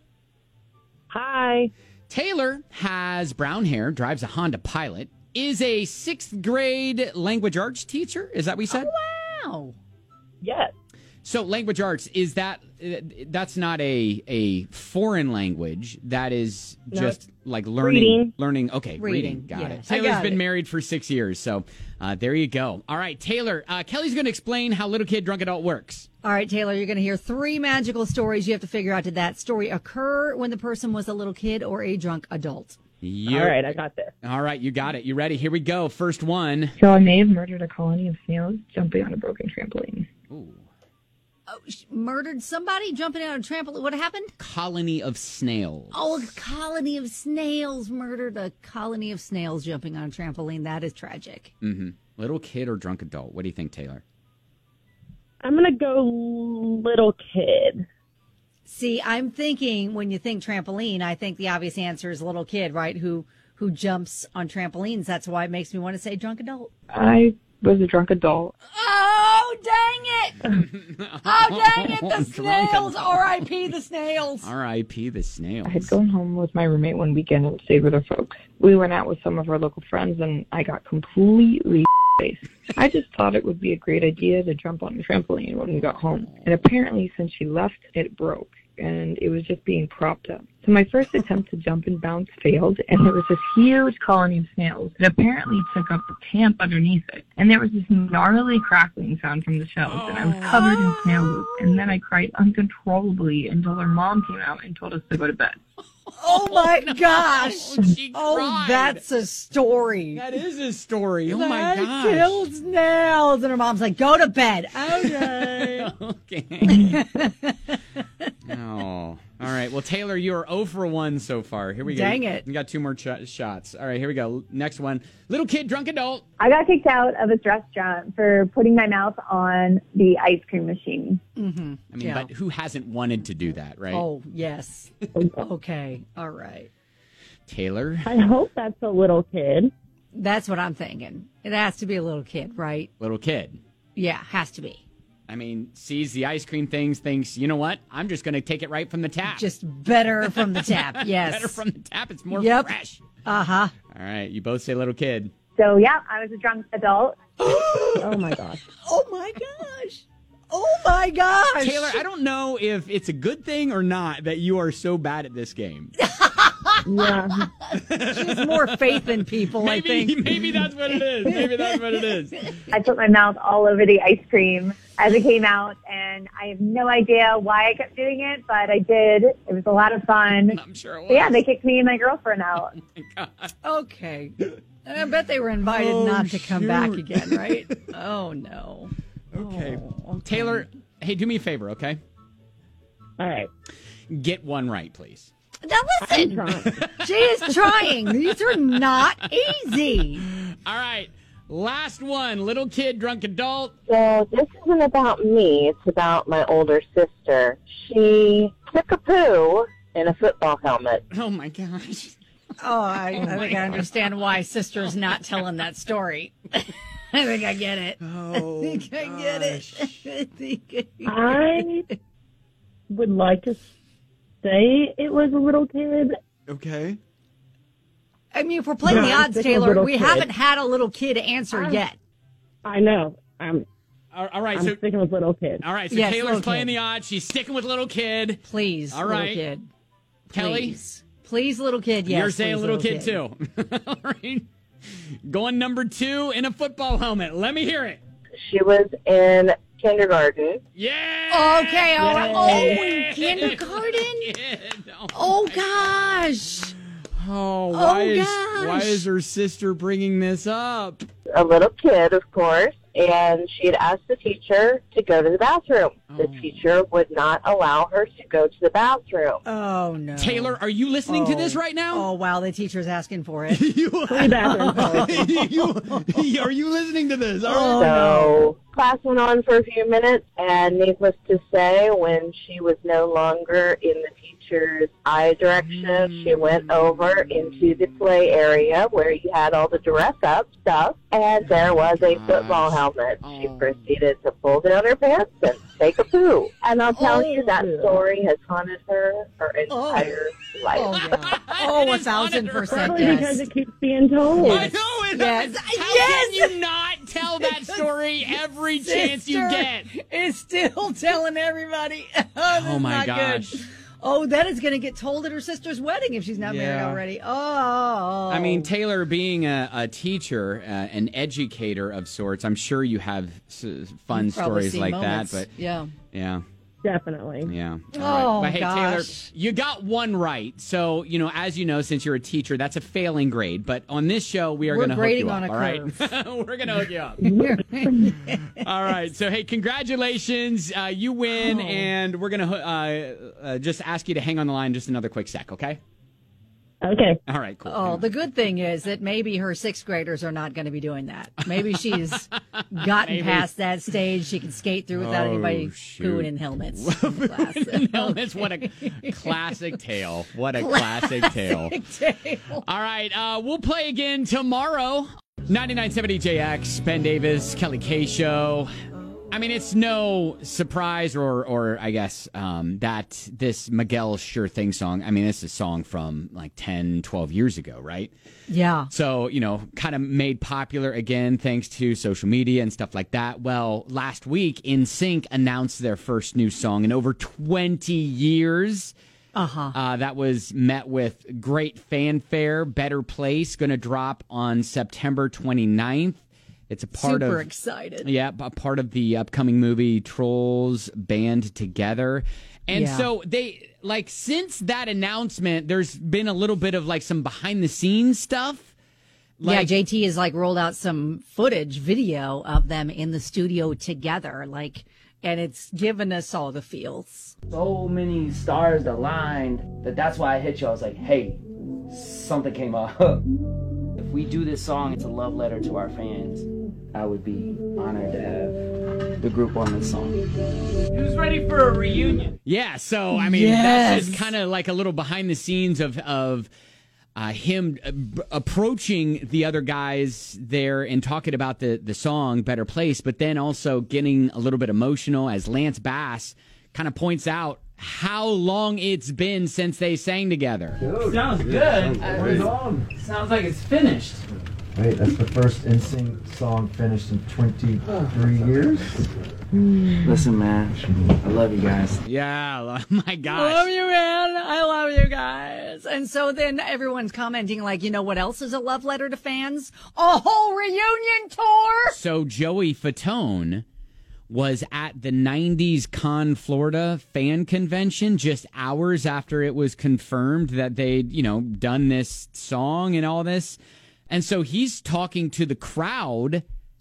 Hi. Taylor has brown hair, drives a Honda Pilot, is a sixth grade language arts teacher. Is that what you said? Wow. Yes. So language arts, is that, uh, that's not a, a foreign language. That is No, just like learning, reading. learning. Okay. Reading, Got yeah. it. I Taylor's got been it. married for six years. So uh, there you go. All right, Taylor, uh, Kelly's going to explain how Little Kid, Drunk Adult works. All right, Taylor, you're going to hear three magical stories. You have to figure out did that story occur when the person was a little kid or a drunk adult? You're- All right, I got this. All right, you got it. You ready? Here we go. First one. So I may have murdered a colony of snails jumping on a broken trampoline. Ooh. Oh, sh- murdered somebody jumping out of a trampoline. What happened? Colony of snails. Oh, a colony of snails murdered a colony of snails jumping on a trampoline. That is tragic. Mm-hmm. Little kid or drunk adult? What do you think, Taylor? I'm going to go little kid. See, I'm thinking when you think trampoline, I think the obvious answer is little kid, right? Who who jumps on trampolines. That's why it makes me want to say drunk adult. I was a drunk adult. Oh, dang it! Oh, dang it! The Drunk snails! adult. R I P the snails! R I P the snails. I had gone home with my roommate one weekend and stayed with her folks. We went out with some of our local friends and I got completely faced. I just thought it would be a great idea to jump on the trampoline when we got home. And apparently since she left, it broke and it was just being propped up. So my first attempt to jump and bounce failed, and there was this huge colony of snails that apparently took up the tamp underneath it. And there was this gnarly crackling sound from the shells, and I was covered in snail goop. And then I cried uncontrollably until her mom came out and told us to go to bed. Oh my gosh! She Oh, cried. that's a story. That is a story. Oh, That my gosh. killed snails. And her mom's like, go to bed. Okay. Okay. Oh. All right. Well, Taylor, you are zero for one so far. Here we go. Dang it. You got two more ch- shots. All right, here we go. Next one. Little kid, drunk adult. I got kicked out of a restaurant for putting my mouth on the ice cream machine. Mm-hmm. I mean, but who hasn't wanted to do that, right? Oh, yes. Okay. All right. Taylor. I hope that's a little kid. That's what I'm thinking. It has to be a little kid, right? Little kid. Yeah, has to be. I mean, sees the ice cream things, thinks, you know what? I'm just going to take it right from the tap. Just better from the tap. Yes. Better from the tap. It's more Yep. fresh. Uh-huh. All right. You both say little kid. So, yeah, I was a drunk adult. Oh, my gosh. Oh, my gosh. Oh my gosh. Taylor, I don't know if it's a good thing or not that you are so bad at this game. Yeah. She has more faith in people, maybe, I think. Maybe that's what it is. Maybe that's what it is. I put my mouth all over the ice cream as it came out, and I have no idea why I kept doing it, but I did. It was a lot of fun. I'm sure it was. But yeah, they kicked me and my girlfriend out. Okay. I bet they were invited Oh, not to come back shoot. again, right? Oh, no. Okay. Oh, okay. Taylor, hey, do me a favor, okay? All right. Get one right, please. Now listen. She is trying. These are not easy. All right. Last one. Little kid, drunk adult. So this isn't about me. It's about my older sister. She took a poo in a football helmet. Oh, my gosh. Oh, I, I think I understand why sister's not telling that story. I think I get it. Oh, I think I get it. I think I, I would like to say it was a little kid. Okay. I mean, if we're playing the Yeah, I'm odds, thinking Taylor, little we kid. haven't had a little kid answer I- yet. I know. I'm. All all right. I'm so, sticking with little kid. all right. So Yes, Taylor's little playing kid. the odds. She's sticking with little kid. Please, All little right. kid. Kelly? Please. Please, little kid. Yes, You're saying please, little kid, too. All right. Going number two in a football helmet. Let me hear it. She was in kindergarten. Yeah. Okay, all right. Oh, Yeah. in kindergarten? Kid. Oh, Oh, gosh. oh, why, Oh, is, gosh. why is her sister bringing this up? A little kid, of course. And she had asked the teacher to go to the bathroom. The teacher would not allow her to go to the bathroom. Oh, no. Taylor, are you listening to this right now? Oh, wow. The teacher's asking for it. you, Free bathroom policy. you, are you listening to this? All Oh, right. So class went on for a few minutes, and needless to say, when she was no longer in the teacher's eye direction, she went over into the play area where you had all the dress-up stuff, and there was a football helmet. She proceeded to pull down her pants and take a poo. And I'll tell you, that story has haunted her her entire life. Oh, yeah. Oh, a thousand percent. Probably because Yes. it keeps being told. I know it. Yes. How Yes. can you not tell that story every chance you get? Is still telling everybody. Oh, this Oh, is my not gosh. Good. Oh, that is going to get told at her sister's wedding if she's not married Yeah. already. Oh. I mean, Taylor, being a, a teacher, uh, an educator of sorts, I'm sure you have s- fun You've probably stories seen like moments. that. But yeah. yeah, Definitely. yeah. Oh, All right. But hey, gosh. Taylor, you got one right. So, you know, as you know, since you're a teacher, that's a failing grade. But on this show, we are We're going to hook grading you on up. a All right, curve. we're going to hook you up. All right. So, hey, congratulations. Uh, you win, Oh. and we're going to uh, uh, just ask you to hang on the line just another quick sec, okay? Okay. All right, cool. Oh, the good thing is that maybe her sixth graders are not going to be doing that. Maybe she's gotten Maybe. past that stage. She can skate through without Oh, anybody shoot. pooing in helmets. in class. In helmets, what a classic tale. What a classic tale. Tale. All right, uh, we'll play again tomorrow. ninety-nine seventy J X, Ben Davis, Kelly K Show. I mean, it's no surprise or, or I guess, um, that this Miguel Sure Thing song, I mean, it's a song from like ten, twelve years ago, right? Yeah. So, you know, kind of made popular again thanks to social media and stuff like that. Well, last week, N Sync announced their first new song in over twenty years. Uh-huh. Uh, that was met with great fanfare. Better Place, going to drop on September twenty-ninth. It's a part Super of excited. Yeah, a part of the upcoming movie Trolls Band Together. And Yeah. so they like since that announcement, there's been a little bit of like some behind the scenes stuff. yeah, Like, J T has like rolled out some footage, video of them in the studio together, like, and it's given us all the feels. So many stars aligned that that's why I hit you. I was like, hey, something came up. If we do this song, it's a love letter to our fans. I would be honored to have the group on this song. Who's ready for a reunion? Yeah, so I mean Yes. that's just kind of like a little behind the scenes of of uh, him uh, b- approaching the other guys there and talking about the the song Better Place, but then also getting a little bit emotional as Lance Bass kind of points out how long it's been since they sang together. Sounds good. Sounds like it's finished. Wait, that's the first N Sync song finished in twenty-three years? Listen, man, I love you guys. Yeah, my gosh. Love you, man. I love you guys. And so then everyone's commenting like, you know what else is a love letter to fans? A whole reunion tour. So Joey Fatone was at the nineties Con Florida fan convention just hours after it was confirmed that they'd, you know, done this song and all this. And so he's talking to the crowd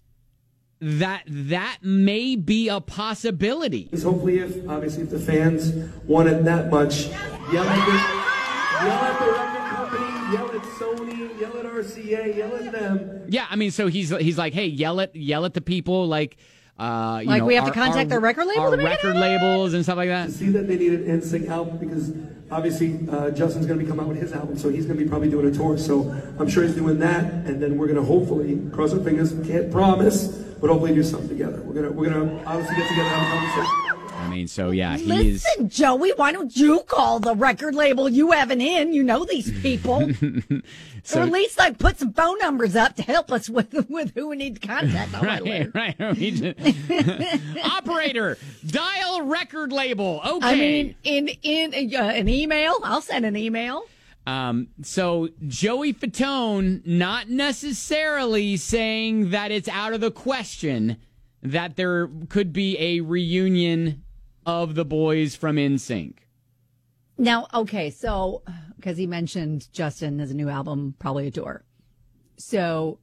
that that may be a possibility. Hopefully, if obviously if the fans want it that much, yell at the, yell at the record company, yell at Sony, yell at R C A, yell at them. Yeah, I mean, so he's he's like, hey, yell at yell at the people, like, uh, you like know, we have our, to contact our, their record label, our to make record it labels and stuff like that. To see that they need an N Sync album because obviously uh, Justin's going to be coming out with his album, so he's going to be probably doing a tour. So I'm sure he's doing that, and then we're going to hopefully cross our fingers. Can't promise, but hopefully do something together. We're gonna we're gonna obviously get together and have a conversation. I mean, so yeah, he's. Listen, Joey, why don't you call the record label you have an in? You know these people. So, or at least like put some phone numbers up to help us with with who we need to contact. right, right. We just, operator, dial record label. Okay. I mean, in in uh, an email, I'll send an email. Um, so Joey Fatone not necessarily saying that it's out of the question that there could be a reunion of the boys from N Sync. Now, okay, so because he mentioned Justin has a new album, probably a tour. So,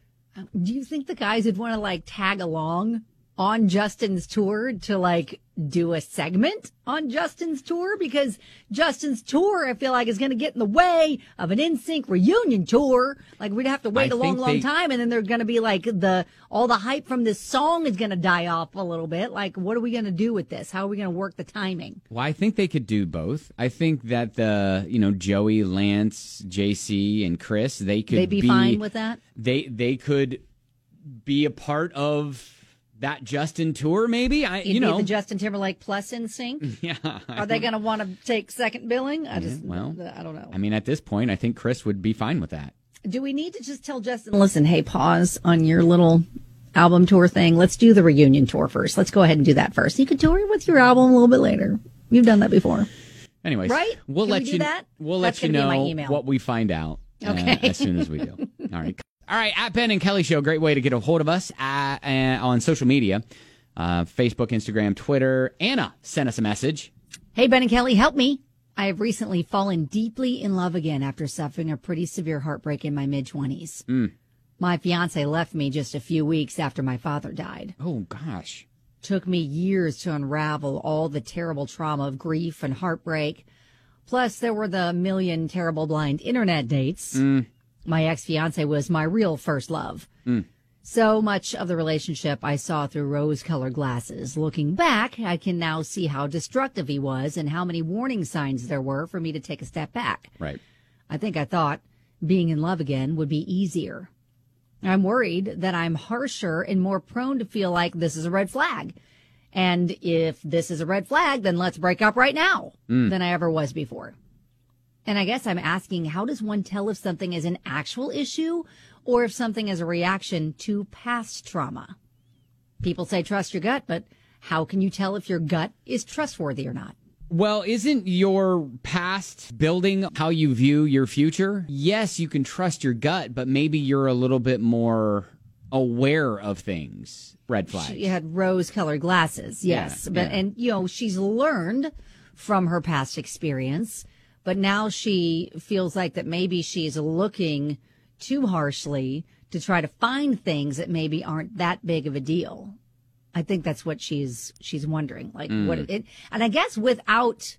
do you think the guys would want to like tag along on Justin's tour to like do a segment on Justin's tour? Because Justin's tour, I feel like, is going to get in the way of an N Sync reunion tour. Like we'd have to wait I a long, think long they- time, and then they're going to be like the all the hype from this song is going to die off a little bit. Like, what are we going to do with this? How are we going to work the timing? Well, I think they could do both. I think that the, you know, Joey, Lance, J C, and Chris, they could They'd be, be fine with that. They they could be a part of that Justin tour, maybe. I, You'd you know, be the Justin Timberlake plus N Sync. yeah. Are they going to want to take second billing? I just, well, I don't know. I mean, at this point, I think Chris would be fine with that. Do we need to just tell Justin, listen, hey, pause on your little album tour thing. Let's do the reunion tour first. Let's go ahead and do that first. You can tour with your album a little bit later. You've done that before. Anyways, right? We'll Can let we do you. that? We'll That's let you gonna be my know email. what we find out uh, Okay. as soon as we do. All right. All right. At Ben and Kelly Show, great way to get a hold of us at, uh, on social media, uh, Facebook, Instagram, Twitter. Anna sent us a message. Hey, Ben and Kelly, help me. I have recently fallen deeply in love again after suffering a pretty severe heartbreak in my mid-twenties. Mm. My fiance left me just a few weeks after my father died. Oh, gosh. Took me years to unravel all the terrible trauma of grief and heartbreak. Plus, there were the million terrible blind internet dates. Mm. My ex-fiance was my real first love. Mm. So much of the relationship I saw through rose-colored glasses. Looking back, I can now see how destructive he was and how many warning signs there were for me to take a step back. Right. I think I thought being in love again would be easier. I'm worried that I'm harsher and more prone to feel like this is a red flag. And if this is a red flag, then let's break up right now Mm. than I ever was before. And I guess I'm asking, how does one tell if something is an actual issue or if something is a reaction to past trauma? People say trust your gut, but how can you tell if your gut is trustworthy or not? Well, isn't your past building how you view your future? Yes, you can trust your gut, but maybe you're a little bit more aware of things. Red flags. She had rose-colored glasses, yes. Yeah, but yeah. and you know, she's learned from her past experience, but now she feels like that maybe she's looking too harshly to try to find things that maybe aren't that big of a deal. I think that's what she's she's wondering, like Mm. what it, and I guess without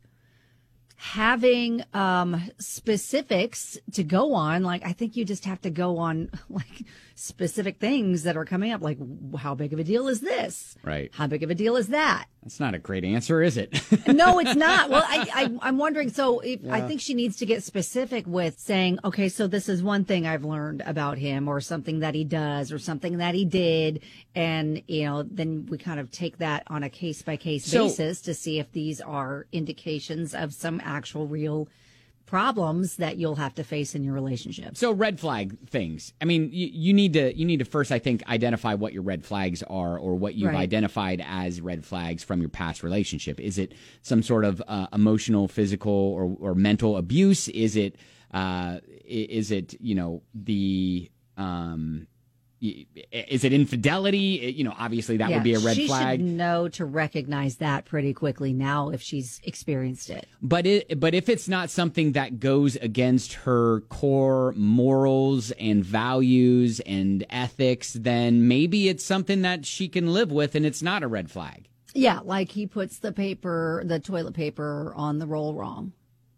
having um specifics to go on, like I think you just have to go on like specific things that are coming up, like how big of a deal is this? Right. How big of a deal is that? That's not a great answer, is it? No, it's not. Well, I, I I'm wondering. So if, I Yeah. think she needs to get specific with saying, okay, so this is one thing I've learned about him, or something that he does, or something that he did, and you know, then we kind of take that on a case by case So- basis to see if these are indications of some actual real problems that you'll have to face in your relationship. So red flag things. I mean, you, you need to you need to first, I think, identify what your red flags are, or what you've Right. identified as red flags from your past relationship. Is it some sort of uh, emotional, physical, or, or mental abuse? Is it uh, i- is it you know the um, y- is it infidelity? You know, obviously that Yeah, would be a red she flag. should know to recognize that pretty quickly now if she's experienced it. But it, but if it's not something that goes against her core morals and values and ethics, then maybe it's something that she can live with, and it's not a red flag. Yeah, like he puts the paper, the toilet paper on the roll wrong.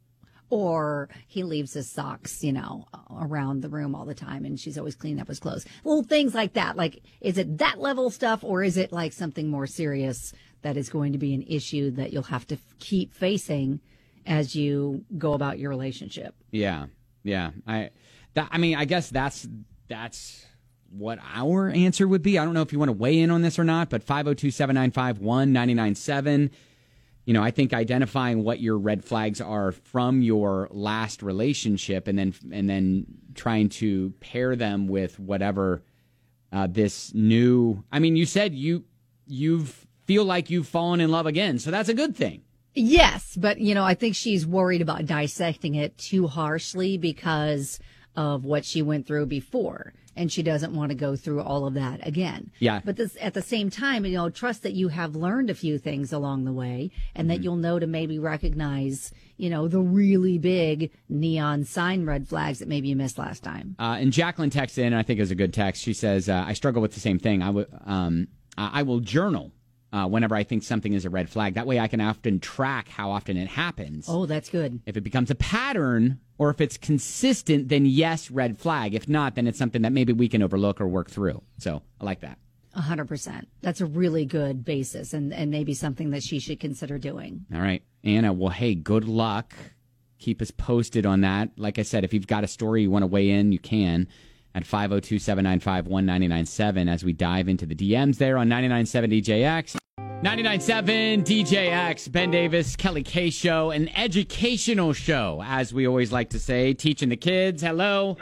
Or he leaves his socks, you know, around the room all the time, and she's always cleaning up his clothes. Little things like that. Like, is it that level stuff, or is it like something more serious that is going to be an issue that you'll have to f- keep facing as you go about your relationship? Yeah, yeah. I, that, I mean, I guess that's that's what our answer would be. I don't know if you want to weigh in on this or not, but five oh two, seven nine five, one nine nine seven. You know, I think identifying what your red flags are from your last relationship, and then and then trying to pair them with whatever uh, this new. I mean, you said you you feel like you've fallen in love again, so that's a good thing. Yes, but, you know, I think she's worried about dissecting it too harshly because of what she went through before, and she doesn't want to go through all of that again. Yeah. But this, at the same time, you know, trust that you have learned a few things along the way, and that you'll know to maybe recognize, you know, the really big neon sign red flags that maybe you missed last time. Uh, and Jacqueline texted in, and I think it was a good text. She says, uh, I struggle with the same thing. I would, um, I I will journal uh, whenever I think something is a red flag. That way I can often track how often it happens. Oh, that's good. If it becomes a pattern, or if it's consistent, then yes, red flag. If not, then it's something that maybe we can overlook or work through. So I like that. A hundred percent. That's a really good basis, and, and maybe something that she should consider doing. All right, Anna. Well, hey, good luck. Keep us posted on that. Like I said, if you've got a story you want to weigh in, you can at five oh two, seven nine five, one nine nine seven as we dive into the D Ms there on ninety-nine point seven D J X. ninety-nine point seven D J X, Ben Davis, Kelly K Show, an educational show, as we always like to say, teaching the kids. Hello.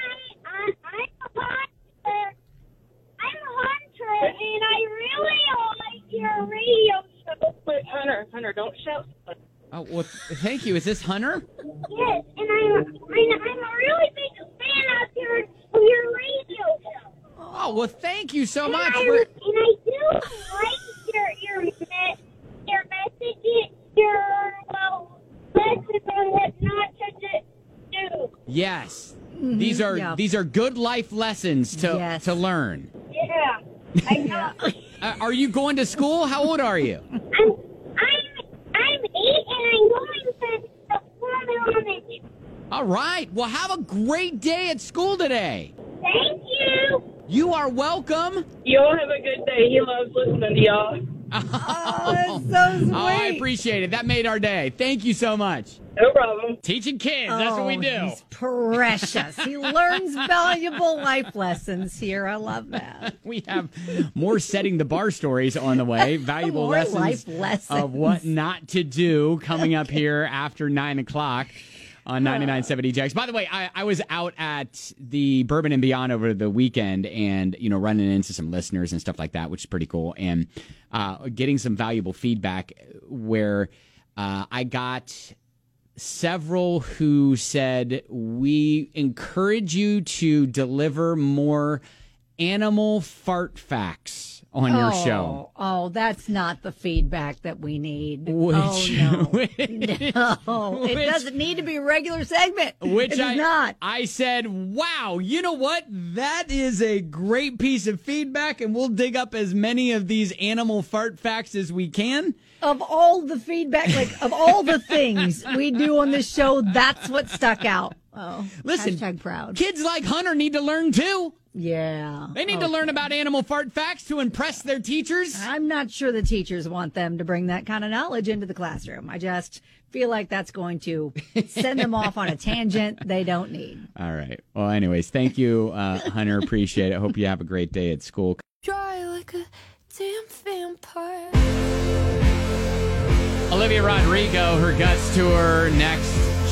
Hi, I'm Hunter. I'm Hunter, and I really like your radio show. But Hunter, Hunter, don't shout. Oh, well, th- thank you. Is this Hunter? Yes, and I'm, and I'm a really big fan of your, of your radio show. Oh, well, thank you so And much. I, We're- and I do like your your me- your messages, your well, lessons on what not to do. Yes. These are yeah. these are good life lessons to Yes. to learn. Yeah, I know. Uh, are you going to school? How old are you? I'm I'm I'm eight, and I'm going to the Florida Elementary. All right. Well, have a great day at school today. Thank you. You are welcome. Y'all have a good day. He loves listening to y'all. Oh, that's so sweet. Oh, I appreciate it. That made our day. Thank you so much. No problem. Teaching kids. That's what we Oh, do. He's precious. He learns valuable life lessons here. I love that. We have more setting the bar stories on the way. Valuable More lessons, life lessons. of what not to do coming up here after nine o'clock on ninety-nine point seven D J X. By the way, I, I was out at the Bourbon and Beyond over the weekend, and you know, running into some listeners and stuff like that, which is pretty cool, and uh, getting some valuable feedback where uh, I got several who said, we encourage you to deliver more animal fart facts on your Oh, show. Oh, that's not the feedback that we need. Which- oh, no. which- no. It which- doesn't need to be a regular segment. Which it I is not. I said, wow, you know what? That is a great piece of feedback, and we'll dig up as many of these animal fart facts as we can. Of all the feedback, like of all the things we do on this show, that's what stuck out. Oh, Listen, hashtag proud. Kids like Hunter need to learn too. Yeah. They need to learn about animal fart facts to impress their teachers. I'm not sure the teachers want them to bring that kind of knowledge into the classroom. I just feel like that's going to send them off on a tangent they don't need. All right. Well, anyways, thank you, uh, Hunter. Appreciate it. Hope you have a great day at school. Dry like a damn vampire. Olivia Rodrigo, her Guts tour next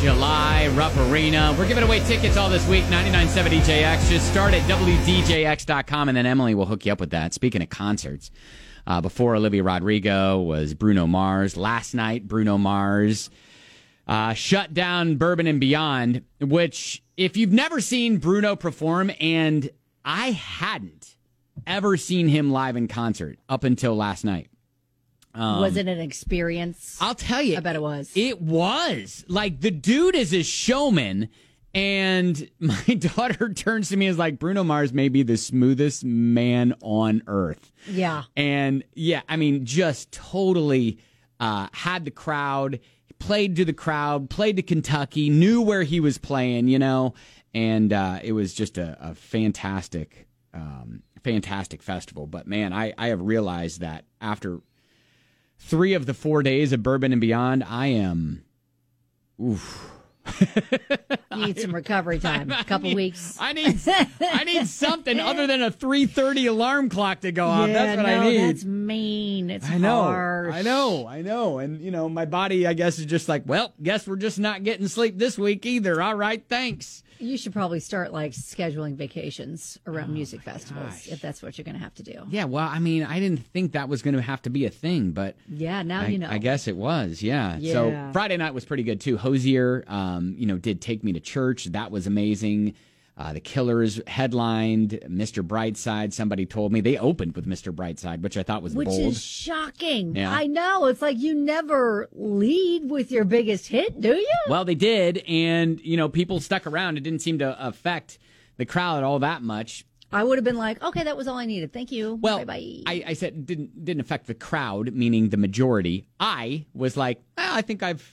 July, Rupp Arena. We're giving away tickets all this week, ninety-nine point seven D J X. Just start at W D J X dot com, and then Emily will hook you up with that. Speaking of concerts, uh, before Olivia Rodrigo was Bruno Mars. Last night, Bruno Mars uh, shut down Bourbon and Beyond, which, if you've never seen Bruno perform, and I hadn't ever seen him live in concert up until last night. Um, was it an experience? I'll tell you. I bet it was. It was. Like, the dude is a showman, and my daughter turns to me and is like, Bruno Mars may be the smoothest man on earth. Yeah. And, yeah, I mean, just totally uh, had the crowd, played to the crowd, played to Kentucky, knew where he was playing, you know, and uh, it was just a, a fantastic, um, fantastic festival. But, man, I, I have realized that after three of the four days of Bourbon and Beyond, I am, oof. You need some recovery time, a couple need, weeks. I need, I need something other than a three thirty alarm clock to go off. Yeah, That's what no, I need. That's mean. It's I know, harsh. I know, I know. And, you know, my body, I guess, is just like, well, guess we're just not getting sleep this week either. All right, thanks. You should probably start, like, scheduling vacations around Oh, music festivals, if that's what you're going to have to do. Yeah, well, I mean, I didn't think that was going to have to be a thing, but Yeah, now I, you know. I guess it was, yeah. Yeah. So Friday night was pretty good, too. Hosier, um, you know, did Take Me to Church. That was amazing. Uh, the Killers headlined. Mister Brightside, somebody told me. They opened with Mister Brightside, which I thought was Which bold. is shocking. Yeah. I know. It's like you never lead with your biggest hit, do you? Well, they did, and, you know, people stuck around. It didn't seem to affect the crowd all that much. I would have been like, okay, that was all I needed. Thank you. Well, Bye-bye. I, I said it didn't didn't affect the crowd, meaning the majority. I was like, well, I think I've,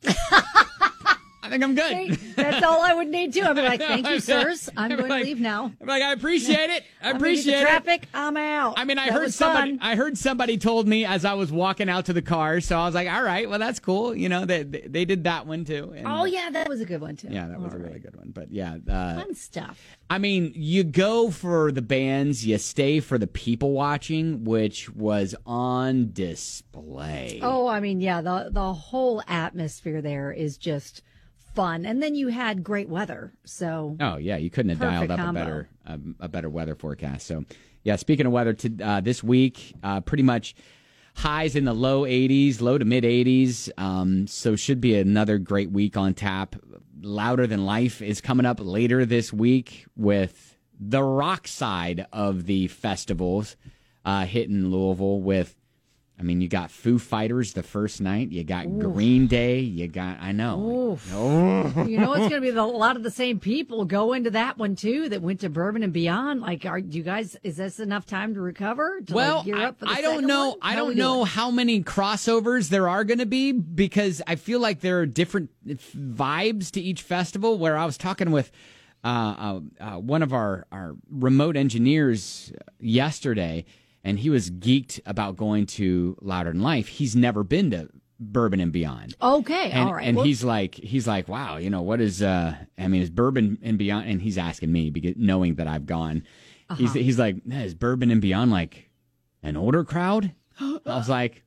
I think I'm good. That's all I would need to. I'd be like, thank you, I'm sirs. I'm I'm going like- to leave now. I'm like, I appreciate it. I I'm gonna appreciate get the it. traffic. I'm out. I mean, I That heard was somebody. fun. I heard somebody told me as I was walking out to the car, so I was like, all right, well, that's cool. You know, they they, they did that one too. And, Oh, yeah, that was a good one, too. yeah, that was All a really right. good one. But yeah, uh, Fun stuff. I mean, you go for the bands, you stay for the people watching, which was on display. Oh, I mean, yeah, the the whole atmosphere there is just fun, and then you had great weather. So, Oh yeah, you couldn't have dialed Perfect up combo. a better um, a better weather forecast. So yeah, speaking of weather, to, uh, this week uh, pretty much highs in the low eighties, low to mid eighties. Um, so should be another great week on tap. Louder Than Life is coming up later this week with the rock side of the festivals uh, hitting Louisville with. I mean, you got Foo Fighters the first night. You got Oof. Green Day. You got, I know. Oof. Oh. you know, it's going to be the, a lot of the same people go into that one too that went to Bourbon and Beyond. Like, are you guys? Is this enough time to recover? To, Well, like, gear up for the I, I don't second know. one? I How don't we know doing? how many crossovers there are going to be because I feel like there are different vibes to each festival. Where I was talking with uh, uh, uh, one of our, our remote engineers yesterday, and he was geeked about going to Louder Than Life. He's never been to Bourbon and Beyond. Okay, And, all right. and Well, he's like, he's like, wow, you know, what is, uh, I mean, is Bourbon and Beyond, and he's asking me because knowing that I've gone, he's, Uh-huh. he's like, is Bourbon and Beyond like an older crowd? I was like,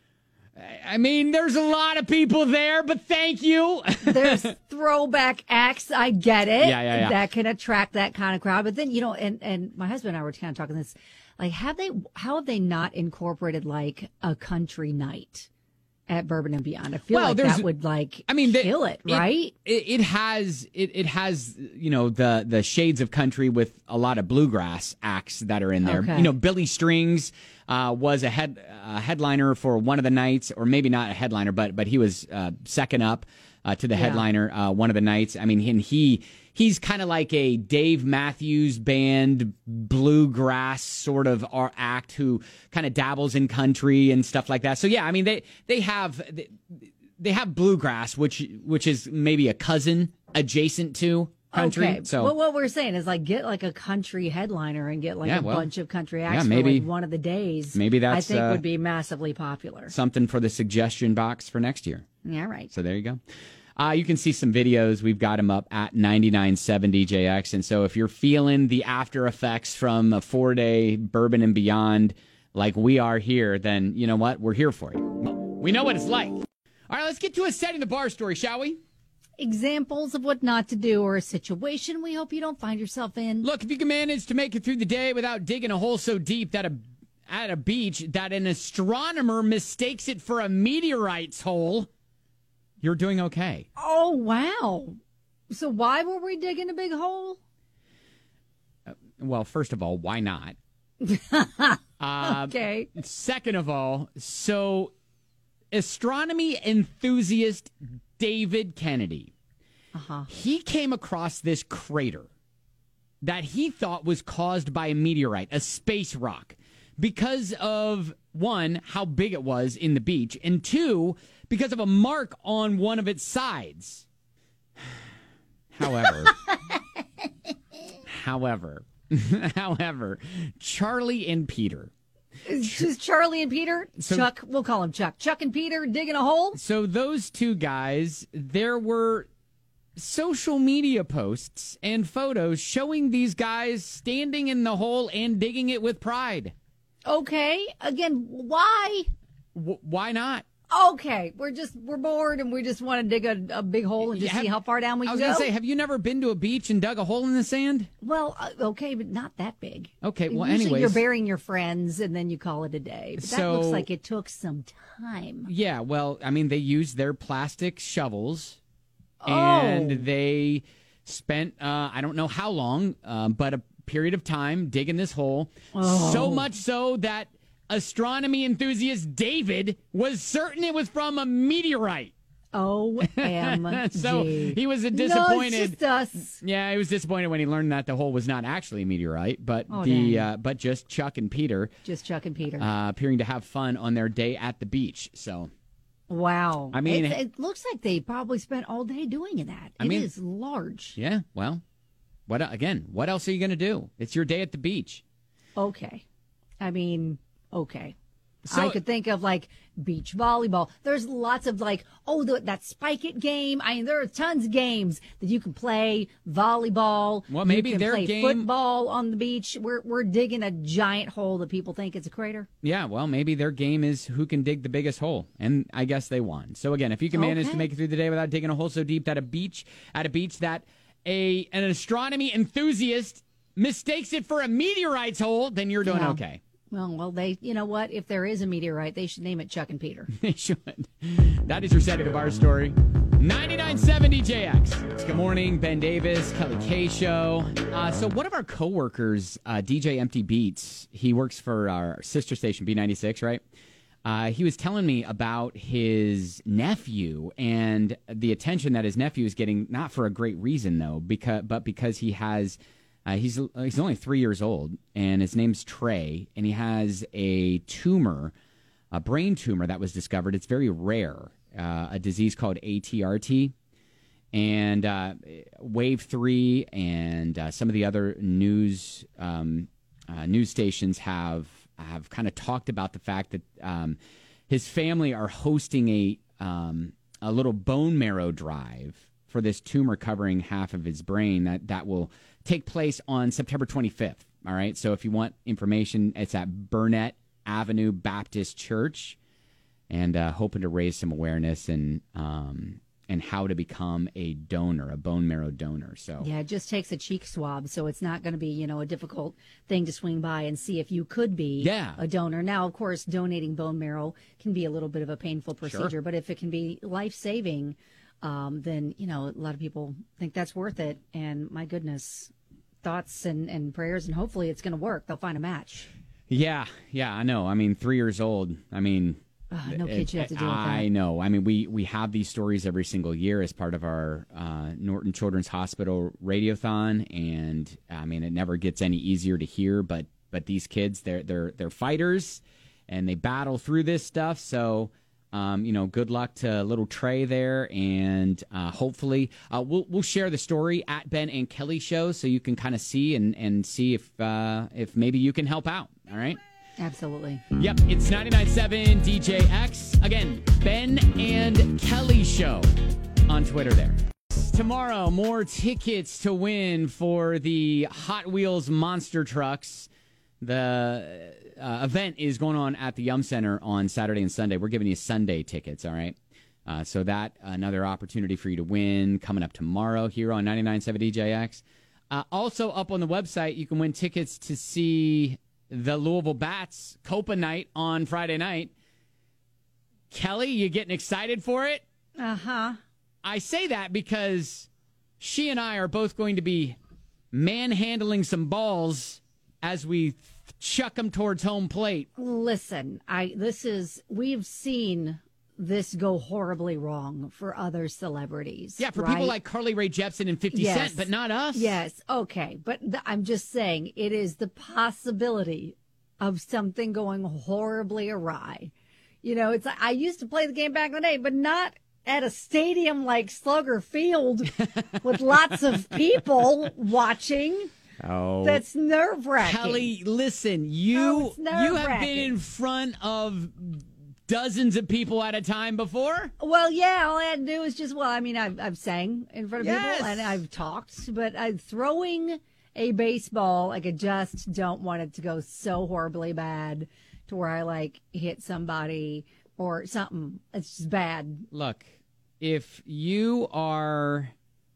I mean, there's a lot of people there, but thank you. there's throwback acts. I get it. Yeah, yeah, yeah. That can attract that kind of crowd. But then, you know, and, and my husband and I were kind of talking this, like, have they, how have they not incorporated like a country night at Bourbon and Beyond? I feel Well, like there's- that would like I mean, the- kill it, right? It, it has it, it has you know the the shades of country with a lot of bluegrass acts that are in there. Okay. You know, Billy Strings uh, was a head uh, headliner for one of the nights, or maybe not a headliner, but but he was uh, second up uh, to the Yeah. headliner uh, one of the nights. I mean, and he. He's kind of like a Dave Matthews Band bluegrass sort of ar- act who kind of dabbles in country and stuff like that. So yeah, I mean they they have they, they have bluegrass, which which is maybe a cousin adjacent to country. Okay. So well, what we're saying is like get like a country headliner and get like Yeah, a well, bunch of country yeah, acts maybe- for like one of the days. maybe I that's, think uh, would be massively popular. something for the suggestion box for next year. Yeah, right. So there you go. Uh, you can see some videos. We've got them up at ninety-nine point seven D J X. And so if you're feeling the after effects from a four-day Bourbon and Beyond like we are here, then you know what? We're here for you. We know what it's like. All right, let's get to a Setting the Bar story, shall we? examples of what not to do or a situation we hope you don't find yourself in. Look, if you can manage to make it through the day without digging a hole so deep that a, at a beach that an astronomer mistakes it for a meteorite's hole, you're doing okay. Oh, wow. So why were we digging a big hole? Uh, well, first of all, why not? uh, okay. Second of all, so astronomy enthusiast David Kennedy, uh-huh. he came across this crater that he thought was caused by a meteorite, a space rock, because of, one, how big it was in the beach, and two, because of a mark on one of its sides. However, however, however, Charlie and Peter. It's just Charlie and Peter? So, Chuck, we'll call him Chuck. Chuck and Peter digging a hole? So those two guys, there were social media posts and photos showing these guys standing in the hole and digging it with pride. Okay. Again, why? W- why not? Okay. We're just, we're bored and we just want to dig a, a big hole and just Have, see how far down we I can was go. going to say, have you never been to a beach and dug a hole in the sand? Well, uh, okay, but not that big. Okay, well, Usually anyways. you're burying your friends and then you call it a day. But that So- looks like it took some time. Yeah, well, I mean, they used their plastic shovels, Oh. and they spent, uh, I don't know how long, um, but a period of time digging this hole. Oh. So much so that astronomy enthusiast David was certain it was from a meteorite. O M G. So he was No, disappointed. it's just us. Yeah, he was disappointed when he learned that the hole was not actually a meteorite, but Oh, the dang. uh, but just Chuck and Peter Just Chuck and Peter. uh, appearing to have fun on their day at the beach. So Wow. I mean- It's- it looks like they probably spent all day doing that. I It mean- is large. yeah, well, what again? What else are you going to do? It's your day at the beach. Okay. I mean, okay. So- I could think of like beach volleyball. There's lots of like, oh, the, that Spike It game. I mean, there are tons of games that you can play. Volleyball. Well, maybe you can their play game- football on the beach. We're we're digging a giant hole that people think it's a crater. Yeah, well, maybe their game is who can dig the biggest hole, and I guess they won. So again, if you can manage Okay. to make it through the day without digging a hole so deep that a beach at a beach that a an astronomy enthusiast mistakes it for a meteorite's hole, then you're doing Yeah. okay. Well, well, they, you know what? If there is a meteorite, they should name it Chuck and Peter. They should. That is your Setting the Bar story. ninety-nine point seven D J X. Good morning, Ben Davis, Kelly K Show. Uh, so one of our coworkers, uh, D J Empty Beats, he works for our sister station, B ninety-six, right? Uh, he was telling me about his nephew and the attention that his nephew is getting, not for a great reason, though, because but because he has... Uh, he's he's only three years old, and his name's Trey, and he has a tumor, a brain tumor that was discovered. It's very rare, uh, a disease called A T R T, and uh, Wave three and uh, some of the other news um, uh, news stations have have kind of talked about the fact that um, his family are hosting a um, a little bone marrow drive for this tumor covering half of his brain that that will take place on September twenty-fifth. All right. So if you want information, it's at Burnett Avenue Baptist Church, and uh, hoping to raise some awareness and um, and how to become a donor, a bone marrow donor. So Yeah, it just takes a cheek swab, so it's not going to be, you know, a difficult thing to swing by and see if you could be Yeah. a donor. Now, of course, donating bone marrow can be a little bit of a painful Sure. procedure, but if it can be life-saving, um, then, you know, a lot of people think that's worth it. And my goodness, thoughts and, and prayers, and hopefully it's going to work. They'll find a match. yeah, yeah, I know. I mean, three years old. I mean, Uh, no kid should have to deal with that. I know. I mean, we, we have these stories every single year as part of our uh, Norton Children's Hospital Radiothon, and I mean, it never gets any easier to hear. But but these kids, they're they're they're fighters, and they battle through this stuff. So, um, you know, good luck to little Trey there, and uh, hopefully uh, we'll we'll share the story at Ben and Kelly Show, so you can kind of see and and see if uh, if maybe you can help out. All right. Absolutely. Yep, it's ninety-nine point seven D J X. Again, Ben and Kelly Show on Twitter there. Tomorrow, more tickets to win for the Hot Wheels Monster Trucks. The uh, event is going on at the Yum Center on Saturday and Sunday. We're giving you Sunday tickets, all right? Uh, so that, another opportunity for you to win coming up tomorrow here on ninety-nine point seven D J X. Uh, also up on the website, you can win tickets to see the Louisville Bats Copa night on Friday night. Kelly, you getting excited for it? Uh-huh. I say that because she and I are both going to be manhandling some balls as we chuck them towards home plate. Listen, I this is we've seen this go horribly wrong for other celebrities. Yeah, for right? people like Carly Rae Jepsen and fifty Yes. Cent, but not us. Yes, okay. But th- I'm just saying it is the possibility of something going horribly awry. You know, it's I used to play the game back in the day, but not at a stadium like Slugger Field with lots of people watching. Oh, That's nerve-wracking. Kelly, listen, you Oh, it's you have been nerve-wracking. in front of dozens of people at a time before. Well, yeah, all I had to do was just, well, I mean, I've, I've sang in front of Yes. people and I've talked, but I, throwing a baseball, like, I just don't want it to go so horribly bad to where I, like, hit somebody or something. It's just bad. Look, if you are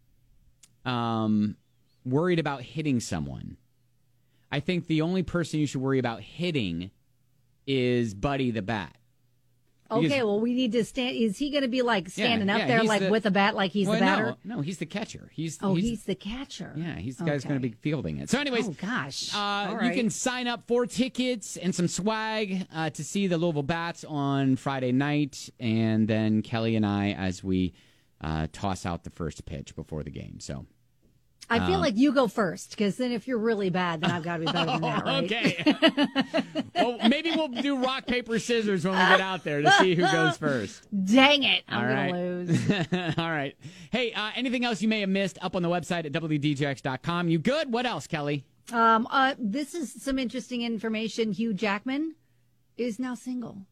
um, worried about hitting someone, I think the only person you should worry about hitting is Buddy the Bat. Okay, Because- well, we need to stand. Is he going to be, like, standing Yeah, up yeah, there, he's like, the- with a bat, like he's Well, the batter? No, no, he's the catcher. He's Oh, he's, he's the catcher. yeah, he's the guy who's going to Okay. be fielding it. So, anyways, Oh, gosh. Uh, All you right. can sign up for tickets and some swag uh, to see the Louisville Bats on Friday night, and then Kelly and I as we uh, toss out the first pitch before the game. So, I feel um, like you go first, because then if you're really bad, then I've got to be better than that, right? Okay. Well, maybe we'll do rock, paper, scissors when we get out there to see who goes first. Dang it. I'm All going right. to lose. All right. Hey, uh, anything else you may have missed up on the website at W D J X dot com? You good? What else, Kelly? Um, uh, this is some interesting information. Hugh Jackman is now single.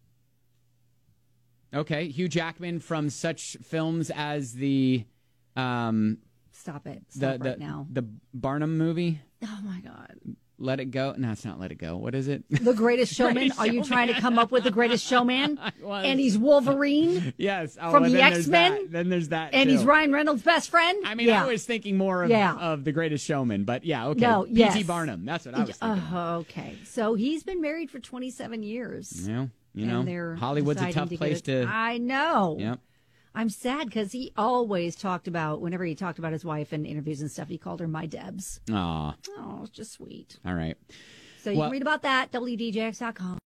Okay. Hugh Jackman from such films as the... Um, Stop it. the, Stop the, right now. the Barnum movie? Oh, my God. Let It Go? No, it's not Let It Go. What is it? The Greatest Showman. Greatest Are you Showman. trying to come up with The Greatest Showman? was. And he's Wolverine? Yes. Oh, From well, the then there's X-Men? that. Then there's that, And too. he's Ryan Reynolds' best friend? I mean, yeah. I was thinking more of, Yeah. of The Greatest Showman, but yeah, okay. No, P T yes. Barnum. That's what I was thinking. Uh, okay. So he's been married for twenty-seven years. Yeah, you And know, they're Hollywood's a deciding tough to get place it- to... I know. Yep. I'm sad because he always talked about, whenever he talked about his wife in interviews and stuff, he called her my Debs. Aw. Oh, it's just sweet. All right. So you Well- can read about that, W D J X dot com.